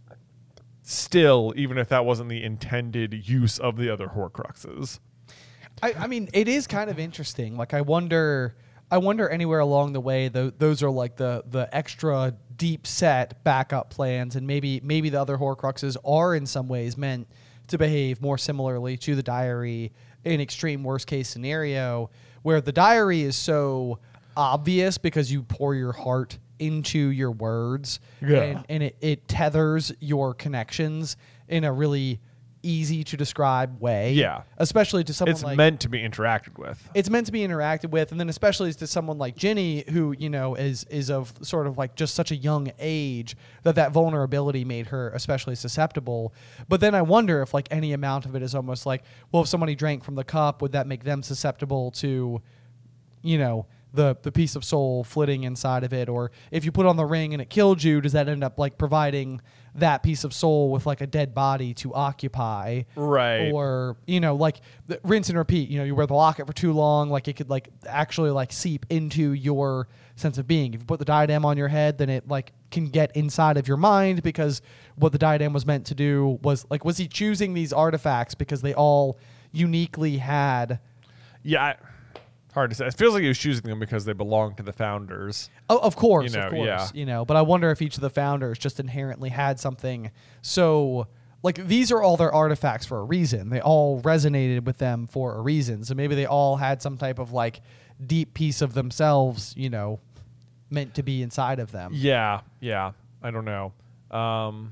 Still, even if that wasn't the intended use of the other Horcruxes. I, I mean, it is kind of interesting. Like, I wonder, I wonder anywhere along the way, th- those are like the the extra deep set backup plans, and maybe maybe the other Horcruxes are in some ways meant to behave more similarly to the diary in extreme worst case scenario, where the diary is so obvious because you pour your heart into your words, Yeah. and, and it, it tethers your connections in a really easy to describe way. Yeah. Especially to someone It's like meant to be interacted with. it's meant to be interacted with, and then especially to someone like Ginny, who, you know, is is of sort of like just such a young age that that vulnerability made her especially susceptible. But then I wonder if like any amount of it is almost like, well, if somebody drank from the cup, would that make them susceptible to, you know, the the piece of soul flitting inside of it? Or if you put on the ring and it killed you, does that end up like providing that piece of soul with like a dead body to occupy? Right. Or, you know, like the, rinse and repeat. You know, you wear the locket for too long, like it could like actually like seep into your sense of being. If you put the diadem on your head, then it like can get inside of your mind, because what the diadem was meant to do was like, was he choosing these artifacts because they all uniquely had Yeah. I, hard to say. It feels like he was choosing them because they belong to the founders. Oh, of course, You know, of course. yeah. You know, but I wonder if each of the founders just inherently had something so. Like, these are all their artifacts for a reason. They all resonated with them for a reason. So maybe they all had some type of, like, deep piece of themselves, you know, meant to be inside of them. Yeah, yeah. I don't know. Um,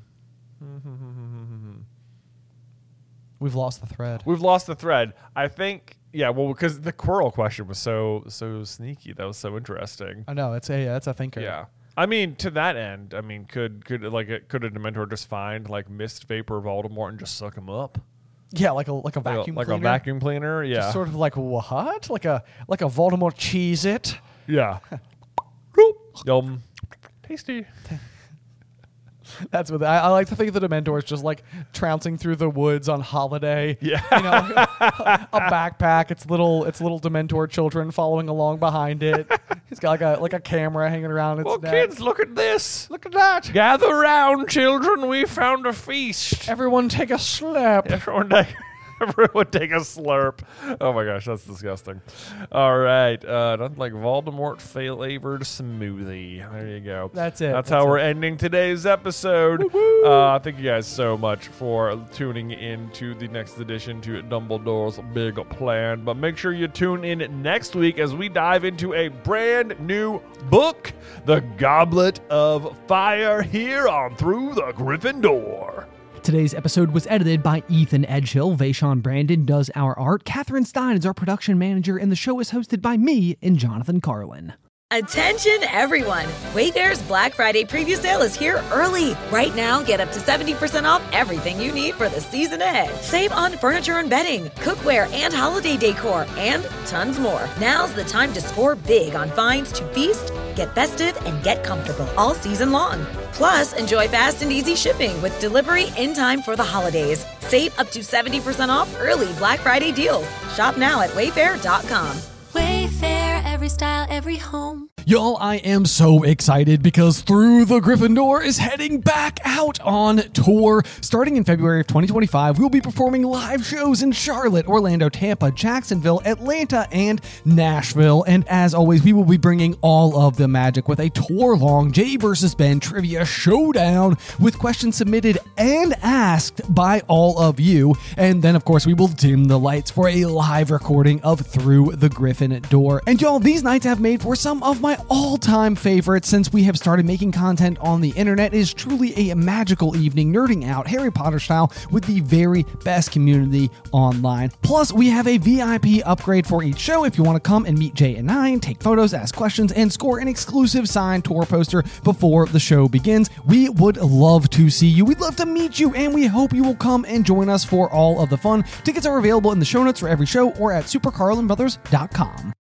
We've lost the thread. we've lost the thread. I think, yeah, well, because the Quirrell question was so so sneaky. That was so interesting. I know, it's a, yeah, it's a thinker. Yeah. I mean, to that end, I mean, could could like a, could a Dementor just find like mist vapor Voldemort and just suck him up? Yeah, like a like a Like a- vacuum like cleaner. a vacuum cleaner? Yeah. Just sort of like, what? Like a like a Voldemort Cheez-It? Yeah. Boop. Yum. Tasty. That's what I, I like to think of the Dementors just like trouncing through the woods on holiday. Yeah. You know, a backpack. It's little it's little Dementor children following along behind it. He's got like a like a camera hanging around its Well, neck. kids, look at this. Look at that. Gather round, children. We found a feast. Everyone take a slap. Everyone take, everyone take a slurp. Oh my gosh, that's disgusting. All right, uh, nothing like Voldemort flavored smoothie. There you go. That's it. That's, That's how it. we're ending today's episode. Uh, thank you guys so much for tuning in to the next edition to Dumbledore's Big Plan. But make sure you tune in next week as we dive into a brand new book, The Goblet of Fire, here on Through the Gryffindor. Today's episode was edited by Ethan Edgehill. Vaishon Brandon does our art. Catherine Stein is our production manager, and the show is hosted by me and Jonathan Carlin. Attention everyone! Wayfair's Black Friday preview sale is here early. Right now, get up to seventy percent off everything you need for the season ahead. Save on furniture and bedding, cookware and holiday decor, and tons more. Now's the time to score big on finds to feast, get festive, and get comfortable all season long. Plus, enjoy fast and easy shipping with delivery in time for the holidays. Save up to seventy percent off early Black Friday deals. Shop now at wayfair dot com. Wayfair, every style, every home. Y'all, I am so excited because Through the Gryffindor is heading back out on tour. Starting in February of twenty twenty-five, we'll be performing live shows in Charlotte, Orlando, Tampa, Jacksonville, Atlanta, and Nashville. And as always, we will be bringing all of the magic with a tour-long Jay versus Ben trivia showdown with questions submitted and asked by all of you. And then, of course, we will dim the lights for a live recording of Through the Gryffindor. And y'all, these nights have made for some of my all-time favorites since we have started making content on the internet. It is truly a magical evening nerding out Harry Potter style with the very best community online. Plus, we have a V I P upgrade for each show if you want to come and meet Jay and I, take photos, ask questions, and score an exclusive signed tour poster before the show begins. We would love to see you. We'd love to meet you, and we hope you will come and join us for all of the fun. Tickets are available in the show notes for every show or at super carlin brothers dot com.